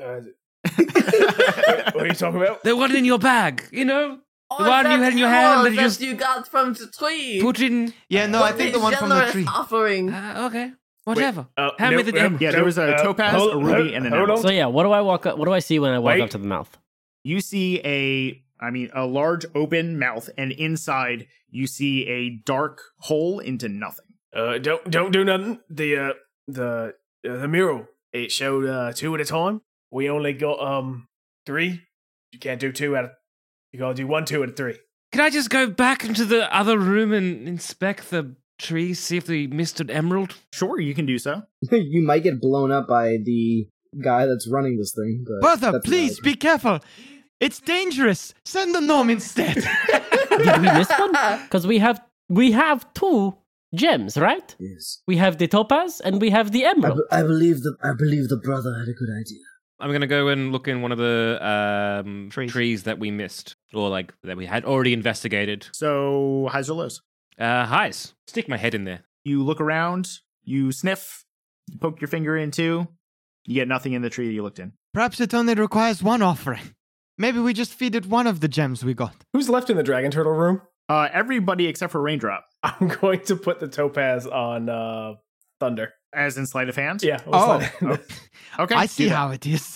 What are you talking about? The one in your bag, you know? The one you that had in your hand that emerald you just you got from the tree. put in... Yeah, no, I think the one from the Generous tree. offering. Okay, whatever. Wait, Hand me the emerald. Yeah, there was a topaz, a ruby, and an emerald. So yeah, what do I see when I walk Wait. up to the mouth? You see a large open mouth, and inside you see a dark hole into nothing. Don't do nothing. The mural, it showed 2 at a time. We only got 3. You can't do 2 out of... You gotta do 1, 2 out of 3. Can I just go back into the other room and inspect the trees, see if we missed an emerald? Sure, you can do so. You might get blown up by the guy that's running this thing. But Brother, that's please not- be careful. It's dangerous. Send the gnome instead. Did we miss one? Because we have 2 gems, right? Yes. We have the topaz and we have the emerald. I believe the brother had a good idea. I'm going to go and look in one of the trees that we missed, or like that we had already investigated. So, highs or lows? Highs. Stick my head in there. You look around, you sniff, you poke your finger in too. You get nothing in the tree that you looked in. Perhaps it only requires one offering. Maybe we just feed it one of the gems we got. Who's left in the dragon turtle room? Everybody except for Raindrop, I'm going to put the topaz on Thunder. as in sleight of hand. Yeah. Okay. I see do that. how it is.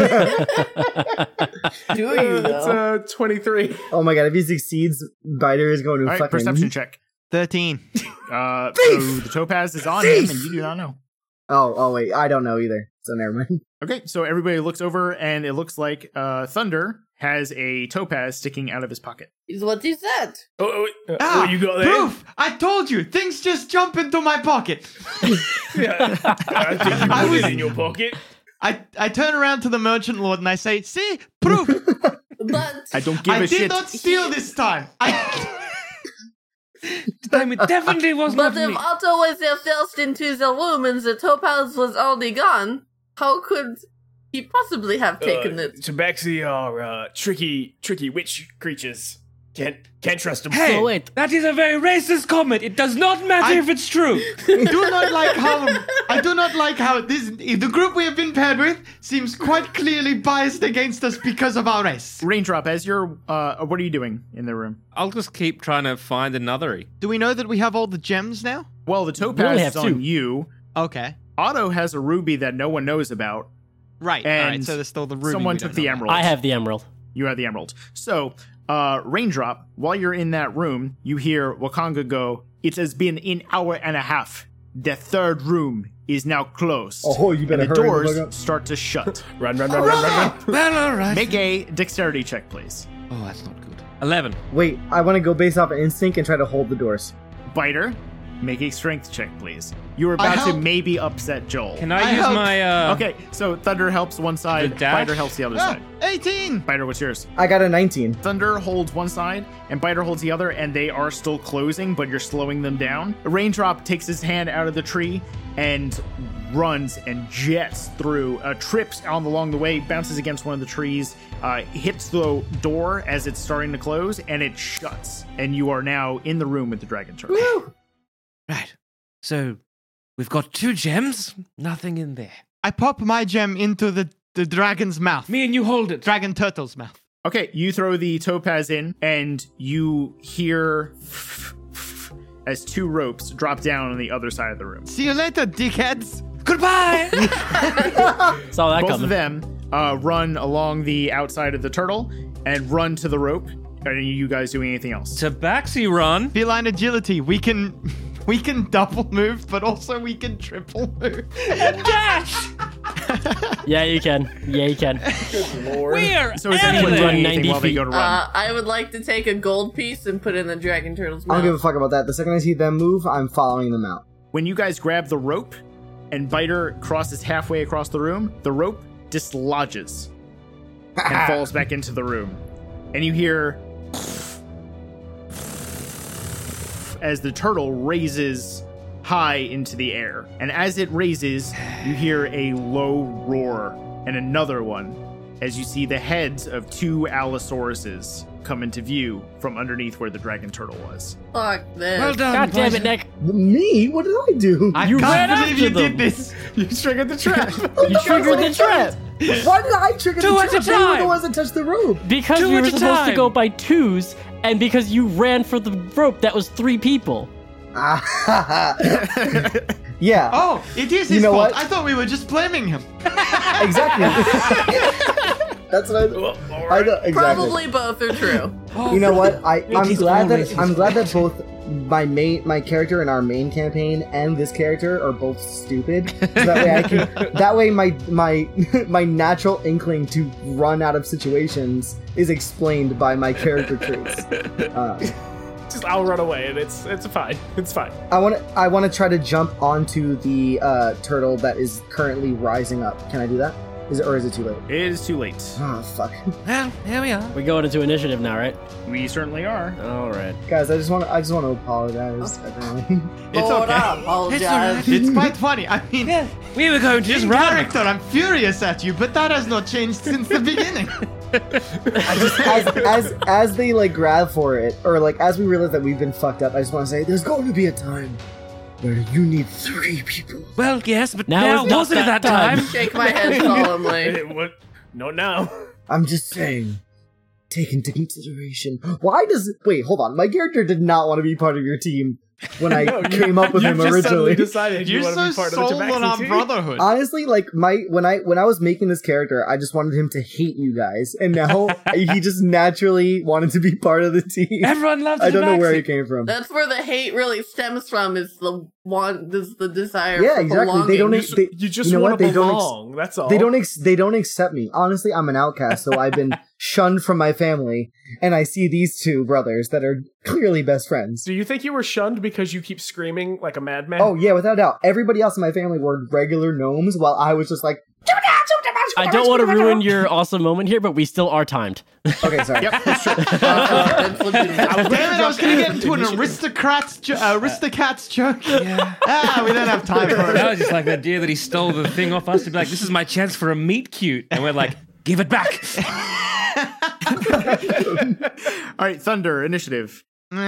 Do you though? It's 23. Oh my god, if he succeeds, Biter is going to All right, fucking... perception check. 13. So the topaz is on him, and you do not know. Oh wait, I don't know either. So never mind. Okay, so everybody looks over, and it looks like Thunder has a topaz sticking out of his pocket. Is what he said. What you got there? Proof! I told you, things just jump into my pocket. Yeah. I think you I put was- it in your pocket. I turn around to the merchant lord and I say, see, proof! But I don't give I a did shit. not steal this time. Damn, it definitely was not but if me. Otto was there first into the room and the topaz was already gone, how could he possibly have taken it? Tabaxi are tricky witch creatures. Can't trust them. Hey, So wait. that is a very racist comment. It does not matter if it's true. I do not like how the group we have been paired with seems quite clearly biased against us because of our race. Raindrop, as you're, what are you doing in the room? I'll just keep trying to find another. Do we know that we have all the gems now? Well, the only topaz have is on two. you. Okay. Otto has a ruby that no one knows about. Right. And all right. So there's still the ruby. someone we took don't the know about. emerald. I have the emerald. You have the emerald. So, Raindrop, while you're in that room, you hear Wakanga go, "It has been an hour and a half. The third room is now closed. Oh, you better and the hurry the doors fuck up." start to shut. Run. Well, all right. Make a dexterity check, please. Oh, that's not good. 11. Wait, I want to go based off of instinct and try to hold the doors. Biter, Make a strength check, please. You were about to help. maybe upset Joel. Can I use help. my Okay, so Thunder helps one side, The dash? Biter helps the other side. 18! Biter, what's yours? I got a 19. Thunder holds one side and Biter holds the other, and they are still closing, but you're slowing them down. Raindrop takes his hand out of the tree and runs and jets through, trips along the way, bounces against one of the trees, hits the door as it's starting to close, and it shuts. And you are now in the room with the dragon turtle. Right. So we've got 2 gems. Nothing in there. I pop my gem into the dragon's mouth. Me and you hold it. Dragon turtle's mouth. Okay, you throw the topaz in, and you hear as 2 ropes drop down on the other side of the room. See you later, dickheads. Goodbye. Saw that Both coming. of them run along the outside of the turtle and run to the rope. Are you guys doing anything else? Tabaxi run. Feline agility. We can double move, but also we can triple move. Dash. Yeah, you can. Yeah, you can. We're So is out of anyone there. doing anything 90 while they feet. go to run? I would like to take a gold piece and put it in the dragon turtle's I mouth. don't give a fuck about that. The second I see them move, I'm following them out. When you guys grab the rope and Biter crosses halfway across the room, the rope dislodges and falls back into the room. And you hear as the turtle raises high into the air. And as it raises, you hear a low roar and another one as you see the heads of 2 Allosauruses come into view from underneath where the dragon turtle was. Fuck this. Well done. God damn Poison. it, Nick. Me? What did I do? I You ran can't believe after you them. did this. You triggered the trap. You triggered the trap. Why did I trigger the 2 at a trap? They were time. the ones that touched the rope. Because 2 we at were a supposed to time. go by 2s, and because you ran for the rope, that was 3 people. Yeah, Oh, it is his You know fault. what? I thought we were just blaming him. exactly. That's what I know, exactly. Probably both are true. You know what? I'm He's glad always that I'm his glad that both my character in our main campaign and this character are both stupid. So that way I can that way my natural inkling to run out of situations is explained by my character traits. Just I'll run away, and it's fine. It's fine. I want to try to jump onto the turtle that is currently rising up. Can I do that? Is it too late? It is too late. Oh fuck, Well, here we are. We're going into initiative now, right? We certainly are. All right. guys! I just want to apologize. Everyone. It's Hold okay. up, apologize. It's alright. It's quite funny. I mean, We were going to just in run. character, I'm furious at you, but that has not changed since the beginning. as they like grab for it, or like as we realize that we've been fucked up, I just want to say there's going to be a time where you need 3 people. Well, yes, but Now now is not wasn't it that that time? time. Shake my head solemnly. What? Not now. I'm just saying, take into consideration. Wait, hold on. My character did not want to be part of your team when I came up with You him just suddenly originally. decided you You're want to so be part of the sold on our Tabaxi team. brotherhood. Honestly, like when I was making this character, I just wanted him to hate you guys, and now he just naturally wanted to be part of the team. Everyone loves I don't know where he Tabaxi. came from. That's where the hate really stems from. Is the desire Yeah, for exactly. belonging. They don't. You just you know want what? to They don't. belong. That's all. They don't accept me. Honestly, I'm an outcast, so I've been shunned from my family, and I see these 2 brothers that are clearly best friends. Do you think you were shunned because you keep screaming like a madman? Oh yeah, without a doubt. Everybody else in my family were regular gnomes, while I was just like. I don't want to ruin your awesome moment here, but we still are timed. Okay, sorry. Yep, that's true. That's legitimate. Damn it, I was going to get into an aristocrat's joke. Yeah. We don't have time for That it. was just like the idea that he stole the thing off us to be like, this is my chance for a meet cute. And we're like, give it back. All right, Thunder, initiative.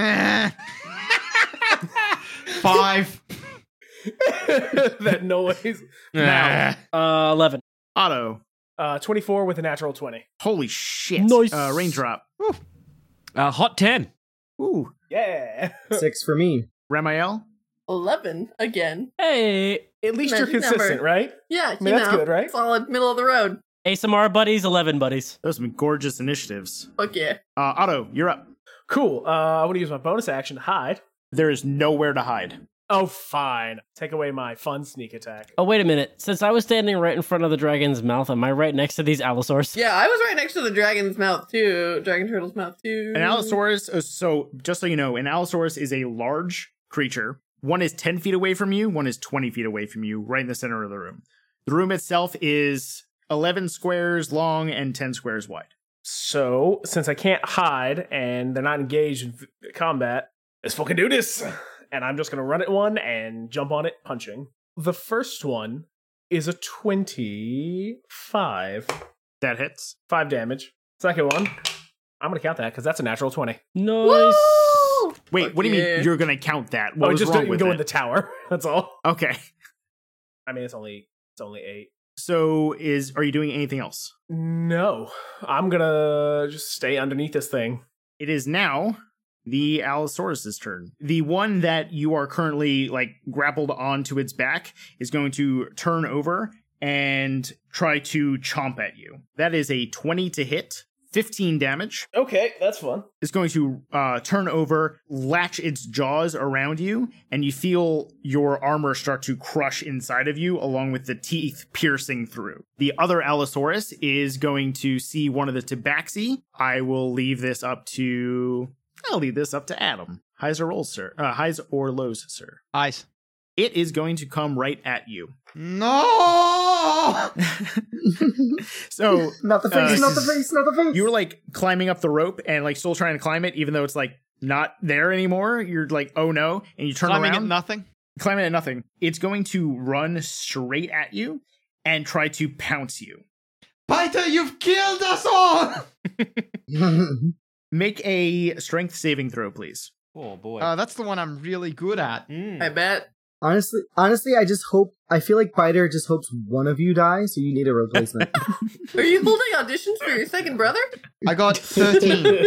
5. That noise. Now, 11. Otto. 24 with a natural 20. Holy shit. Nice. Raindrop. Hot 10. Ooh. Yeah. 6 for me. Ramael. 11 again. Hey, At least you're Magic consistent, number. right? Yeah, mean, that's good, right? Solid middle of the road. ASMR buddies, 11 buddies. Those have been gorgeous initiatives. Fuck yeah. Otto, you're up. Cool. I want to use my bonus action to hide. There is nowhere to hide. Oh, fine. Take away my fun sneak attack. Oh, wait a minute. Since I was standing right in front of the dragon's mouth, am I right next to these Allosaurs? Yeah, I was right next to the dragon's mouth too. Dragon turtle's mouth too. An Allosaurus, so just so you know, an Allosaurus is a large creature One is 10 feet away from you, one is 20 feet away from you, right in the center of the room. The room itself is 11 squares long and 10 squares wide. So, since I can't hide and they're not engaged in combat, let's fucking do this. And I'm just going to run at one and jump on it, punching. The first one is a 25. That hits. 5 damage. Second one, I'm going to count that because that's a natural 20. Nice. Wait, what do you mean you're going to count that? What was just wrong with go it? in the tower. That's all. Okay. I mean, it's only 8. So are you doing anything else? No. I'm going to just stay underneath this thing. It is now the Allosaurus's turn. The one that you are currently grappled onto its back is going to turn over and try to chomp at you. That is a 20 to hit, 15 damage. Okay, that's fun. It's going to turn over, latch its jaws around you, and you feel your armor start to crush inside of you, along with the teeth piercing through. The other Allosaurus is going to see one of the Tabaxi. I'll leave this up to Adam. Highs or lows, sir? Highs or lows, sir? Eyes. It is going to come right at you. No! So Not the face, not the face, not the face. you were climbing up the rope and still trying to climb it, even though it's not there anymore. You're oh no, and you turn Climbing around. at nothing. Climbing at nothing. It's going to run straight at you and try to pounce you. Biter, you've killed us all! Make a strength saving throw, please. Oh boy. That's the one I'm really good at. I bet. Honestly, I feel like Biter just hopes one of you die, so you need a replacement. Are you holding auditions for your second brother? I got 13.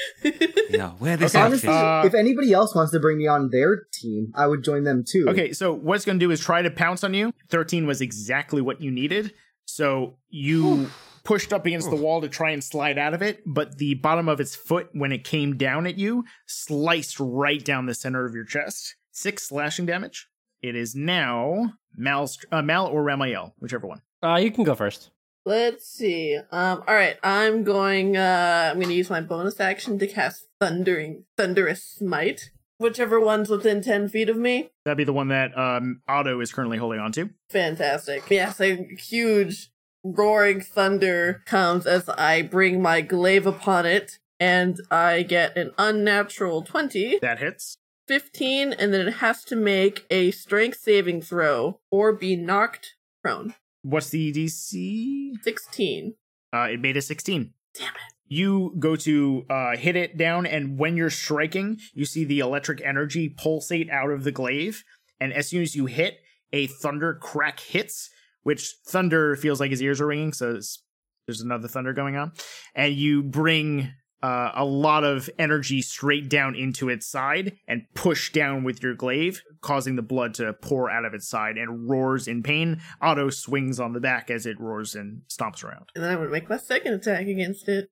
Yeah, where this Honestly, outfit? if anybody else wants to bring me on their team, I would join them too. Okay, so what it's going to do is try to pounce on you. 13 was exactly what you needed. So you pushed up against the wall to try and slide out of it, but the bottom of its foot, when it came down at you, sliced right down the center of your chest. 6 slashing damage. It is now Mal or Ramael, whichever one. You can go first. Let's see. All right. I'm going to use my bonus action to cast Thunderous Smite. Whichever one's within 10 feet of me. That'd be the one that Otto is currently holding on to. Fantastic. Yes, a huge roaring thunder comes as I bring my glaive upon it, and I get an unnatural 20. That hits. 15, and then it has to make a strength saving throw or be knocked prone. What's the DC? 16. It made a 16. Damn it. You go to hit it down, and when you're striking, you see the electric energy pulsate out of the glaive, and as soon as you hit, a thunder crack hits, which thunder feels like his ears are ringing, so there's another thunder going on, and you bring a lot of energy straight down into its side and push down with your glaive, causing the blood to pour out of its side and roars in pain. Otto swings on the back as it roars and stomps around. And then I would make my second attack against it.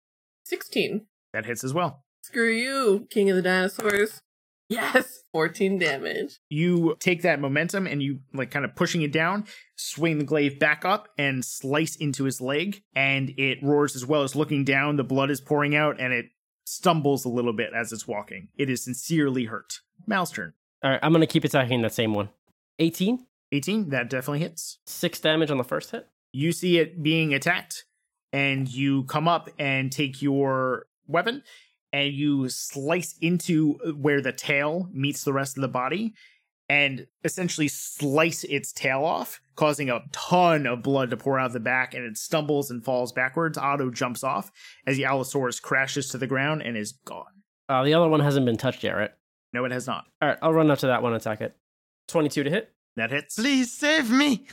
16. That hits as well. Screw you, King of the Dinosaurs. Yes! 14 damage. You take that momentum and you, kind of pushing it down, swing the glaive back up and slice into his leg, and it roars as well as looking down. The blood is pouring out, and it stumbles a little bit as it's walking. It is sincerely hurt. Mal's turn. All right, I'm going to keep attacking that same one. 18? 18, that definitely hits. 6 damage on the first hit. You see it being attacked, and you come up and take your weapon, and you slice into where the tail meets the rest of the body, and essentially slice its tail off, causing a ton of blood to pour out of the back, and it stumbles and falls backwards. Otto jumps off as the Allosaurus crashes to the ground and is gone. The other one hasn't been touched yet, right? No, it has not. All right, I'll run up to that one and attack it. 22 to hit. That hits. Please save me!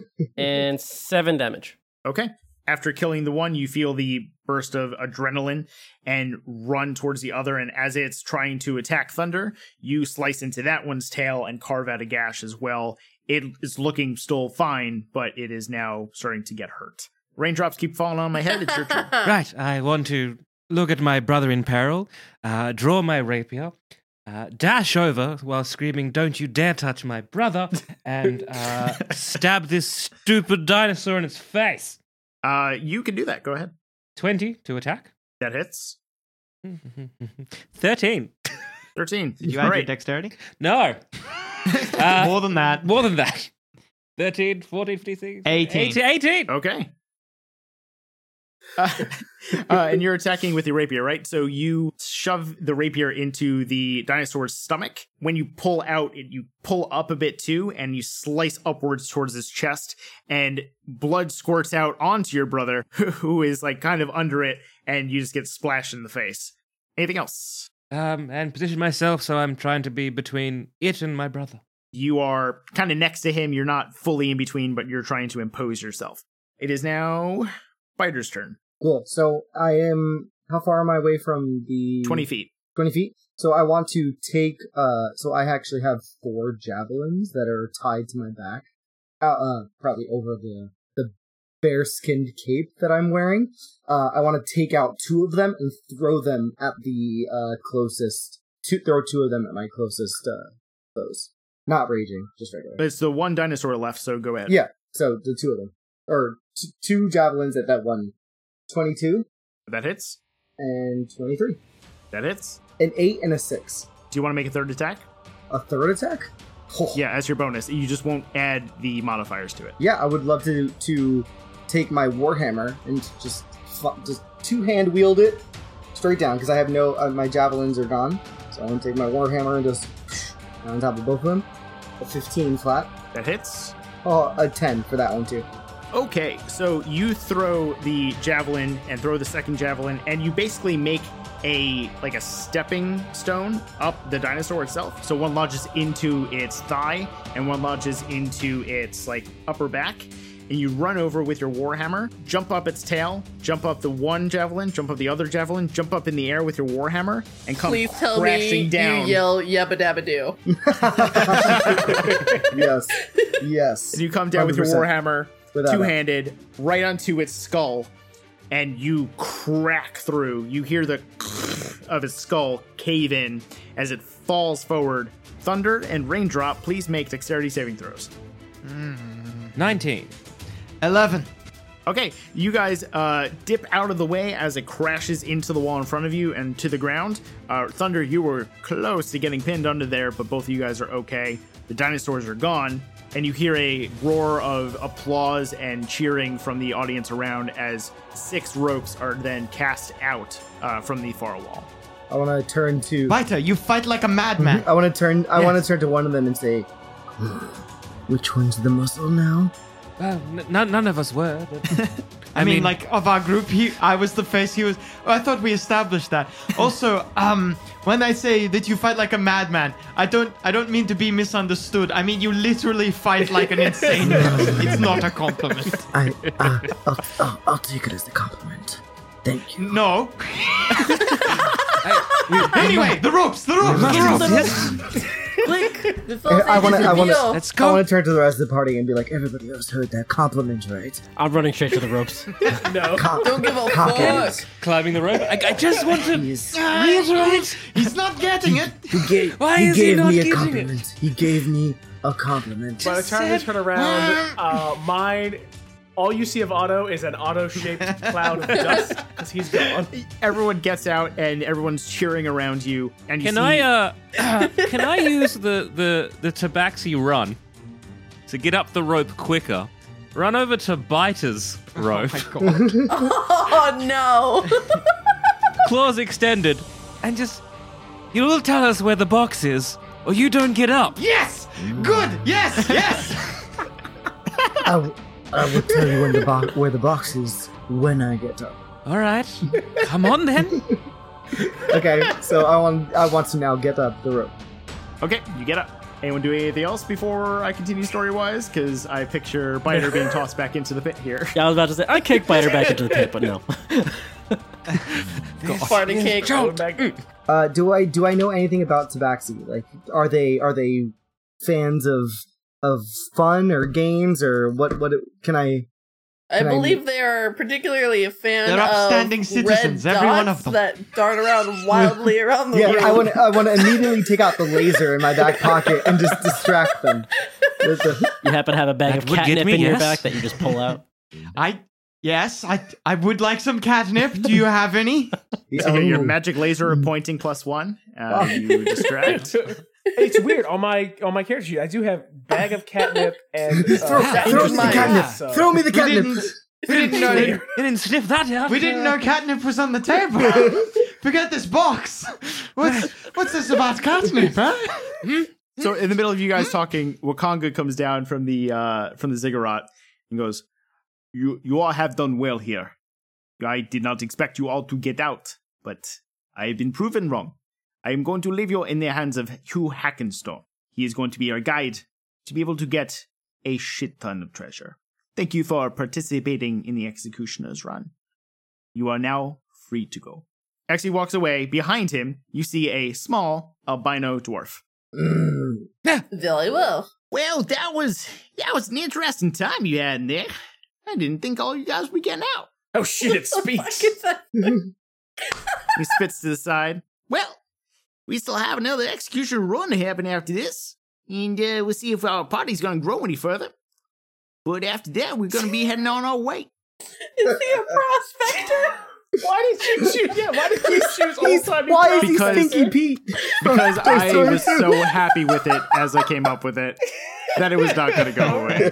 And 7 damage. Okay. After killing the one, you feel the burst of adrenaline and run towards the other, and as it's trying to attack Thunder, you slice into that one's tail and carve out a gash as well. It is looking still fine, but it is now starting to get hurt. Raindrops keep falling on my head. It's your turn. Right, I want to look at my brother in peril, draw my rapier, dash over while screaming, "Don't you dare touch my brother," and stab this stupid dinosaur in its face. You can do that. Go ahead. 20 to attack. That hits. 13. 13. Did you All add right. your dexterity? No. More than that. More than that. 13, 14, 15, 18. 18. Okay. And you're attacking with your rapier, right? So you shove the rapier into the dinosaur's stomach. When you pull out, you pull up a bit too, and you slice upwards towards his chest, and blood squirts out onto your brother, who is like kind of under it, and you just get splashed in the face. Anything else? And position myself so I'm trying to be between it and my brother. You are kind of next to him. You're not fully in between, but you're trying to impose yourself. It is now Biter's turn. Cool. So I am. How far am I away from the 20 feet. 20 feet. So I want to take. So I actually have 4 javelins that are tied to my back. Probably over the bear-skinned cape that I'm wearing. I want to take out 2 of them and throw them at the closest. Throw 2 of them at my closest foes. Not raging, just regular. It's the one dinosaur left, so go ahead. Yeah. So the 2 of them, or 2 javelins at that one. 22. That hits. And 23. That hits. An 8 and a 6. Do you want to make a third attack? A third attack? Oh. Yeah, as your bonus. You just won't add the modifiers to it. Yeah, I would love to take my warhammer and just 2-hand wield it straight down, because I have no my javelins are gone. So I'm gonna take my warhammer and just on top of both of them. A 15 flat. That hits. Oh, a 10 for that one too. Okay, so you throw the javelin and throw the second javelin, and you basically make a stepping stone up the dinosaur itself. So one lodges into its thigh and one lodges into its upper back. And you run over with your warhammer, jump up its tail, jump up the one javelin, jump up the other javelin, jump up in the air with your warhammer, and come Please tell crashing me down. you yell yabba dabba doo. Yes. And you come down with your 100%. warhammer, Without two-handed, right onto its skull, and you crack through. You hear the of its skull cave in as it falls forward. Thunder and Raindrop, please make dexterity saving throws. 19. 11. Okay, you guys dip out of the way as it crashes into the wall in front of you and to the ground. Thunder, you were close to getting pinned under there, but both of you guys are okay. The dinosaurs are gone, and you hear a roar of applause and cheering from the audience around as 6 ropes are then cast out from the far wall. I want to turn to. Biter, you fight like a madman. I want to turn. I want to turn to one of them and say, "Which one's the muscle now?" Well, none of us were. But I mean, of our group, I was the face, he was... Oh, I thought we established that. Also, when I say that you fight like a madman, I don't mean to be misunderstood. I mean, you literally fight like an insane person. It's not a compliment. I'll take it as a compliment. Thank you. No. Anyway, the ropes. Click. I want to. Let's go. I want to turn to the rest of the party and be like, "Everybody else heard that compliment, right?" I'm running straight to the ropes. No. Don't give a Cock fuck. it. Climbing the rope. I just want to He's- reiterate. He's not getting it. He gave, Why he is he gave not me a getting compliment. He gave me a compliment. By the time we turn around, mine, all you see of Otto is an Otto-shaped cloud of dust because he's gone. Everyone gets out and everyone's cheering around you. And you Can see, can I use the Tabaxi run to get up the rope quicker? Run over to Biter's rope, Oh no. claws extended, and just you will tell us where the box is, or you don't get up. Yes. Good. Yes. I will tell you where the box is when I get up. All right, come on then. Okay, so I want to now get up the rope. Okay, you get up. Anyone do anything else before I continue story-wise? Because I picture Biter being tossed back into the pit here. Yeah, I was about to say, I kicked Biter back into the pit, but no. Farting cake. Do I know anything about Tabaxi? Like, are they fans of fun or games or what can I? I believe they are particularly a fan They're upstanding of citizens, red every one dots of them. that dart around wildly around the Yeah, room. I want to immediately take out the laser in my back pocket and just distract them. With the- You happen to have a bag That of would get catnip me, in your yes. back that you just pull out. Yes, I would like some catnip. Do you have any? So you get your Oh. magic laser pointing +1. You distract. It's weird. On my character sheet, I do have bag of catnip and Throw me the catnip. So. Throw me the catnip. We didn't know. You didn't sniff that out. We didn't know catnip was on the table. Forget this box. What's this about catnip, huh? So in the middle of you guys talking, Wakanga comes down from the ziggurat and goes, You all have done well here. I did not expect you all to get out, but I have been proven wrong. I am going to leave you in the hands of Hugh Hackenstone. He is going to be our guide to be able to get a shit ton of treasure. Thank you for participating in the Executioner's Run. You are now free to go. As he walks away, behind him, you see a small albino dwarf. Very well. Well, that was an interesting time you had in there. I didn't think all you guys would be getting out. Oh shit! It speaks. He spits to the side. Well, we still have another execution run to happen after this, and we'll see if our party's gonna grow any further. But after that, we're gonna be heading on our way. Is he a prospector? Why did you choose? Yeah, why did you choose old time? Why is he Because- Stinky Pete? Because I was so happy with it as I came up with it that it was not going to go away.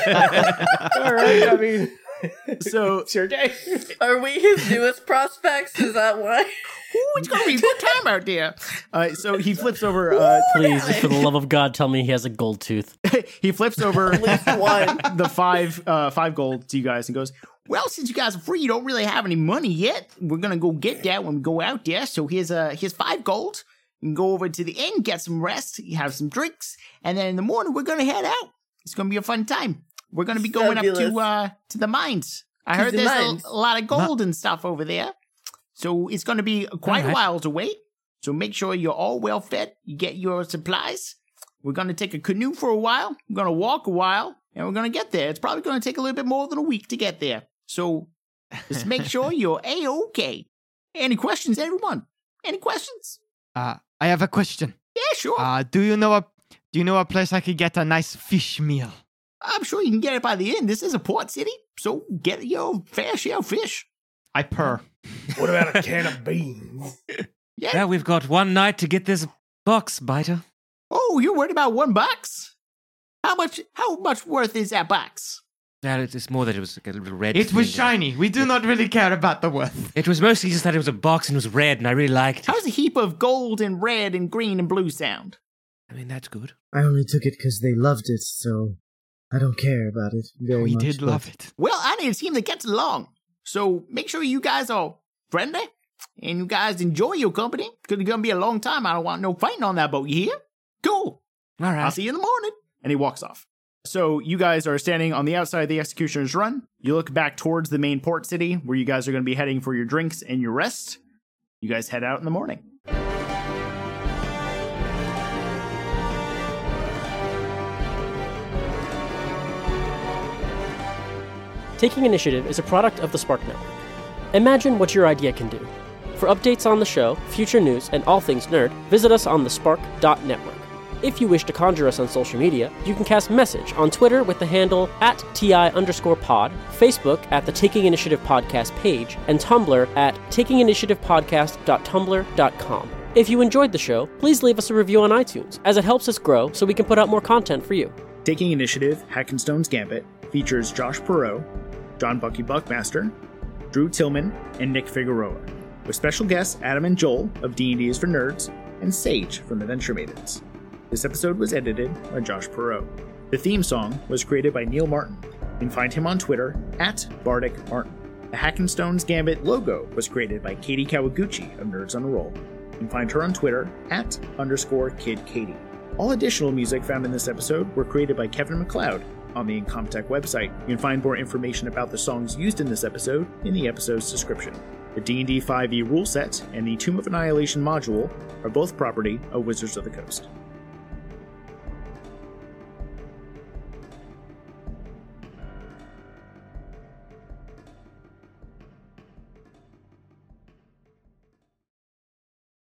All right, I mean, So it's your day. Are we his newest prospects? Is that why? Ooh, it's gonna be a good time out there. so he flips over. Please, for the love of God, tell me he has a gold tooth. He flips over At least one. the five gold to you guys and goes, Well, since you guys are free, you don't really have any money yet. We're gonna go get that when we go out there. So here's 5 gold. You can go over to the inn, get some rest, have some drinks, and then in the morning we're gonna head out. It's gonna be a fun time. We're gonna be going up to the mines. I heard there's a lot of gold and stuff over there. So it's gonna be quite a while to wait. So make sure you're all well fed. You get your supplies. We're gonna take a canoe for a while. We're gonna walk a while, and we're gonna get there. It's probably gonna take a little bit more than a week to get there. So just make sure you're A-OK. Any questions, everyone? Any questions? I have a question. Yeah, sure. Do you know a place I could get a nice fish meal? I'm sure you can get it by the inn. This is a port city, so get your fair share of fish. I purr. What about a can of beans? Yeah. Well, we've got one night to get this box, Biter. Oh, you're worried about $1? How much worth is that box? It's more that it was a little red. It was thing. shiny. We do not really care about the worth. It was mostly just that it was a box and it was red, and I really liked it. How does a heap of gold and red and green and blue sound? I mean, that's good. I only took it because they loved it, so I don't care about it very We much. did love it. Well, I need a team that gets along. So make sure you guys are friendly and you guys enjoy your company. Because it's going to be a long time. I don't want no fighting on that boat. You hear? Cool. All right. I'll see you in the morning. and he walks off. So you guys are standing on the outside of the Executioner's Run. You look back towards the main port city, where you guys are going to be heading for your drinks and your rest. You guys head out in the morning. Taking Initiative is a product of the Spark Network. Imagine what your idea can do. For updates on the show, future news, and all things nerd, visit us on thespark.network. If you wish to conjure us on social media, you can cast message on Twitter with the handle @TI_pod, Facebook at the Taking Initiative Podcast page, and Tumblr at takinginitiativepodcast.tumblr.com. If you enjoyed the show, please leave us a review on iTunes, as it helps us grow so we can put out more content for you. Taking Initiative, Hackenstone's Gambit features Josh Perot, John Bucky Buckmaster, Drew Tillman, and Nick Figueroa, with special guests Adam and Joel of D&D is for Nerds, and Sage from Adventure Maidens. This episode was edited by Josh Perot. The theme song was created by Neil Martin. You can find him on Twitter @BardicMartin. The Hackenstone's Gambit logo was created by Katie Kawaguchi of Nerds on a Roll. You can find her on Twitter @_KidKatie. All additional music found in this episode were created by Kevin MacLeod on the Incompetech website. You can find more information about the songs used in this episode in the episode's description. The D&D 5e rule set and the Tomb of Annihilation module are both property of Wizards of the Coast.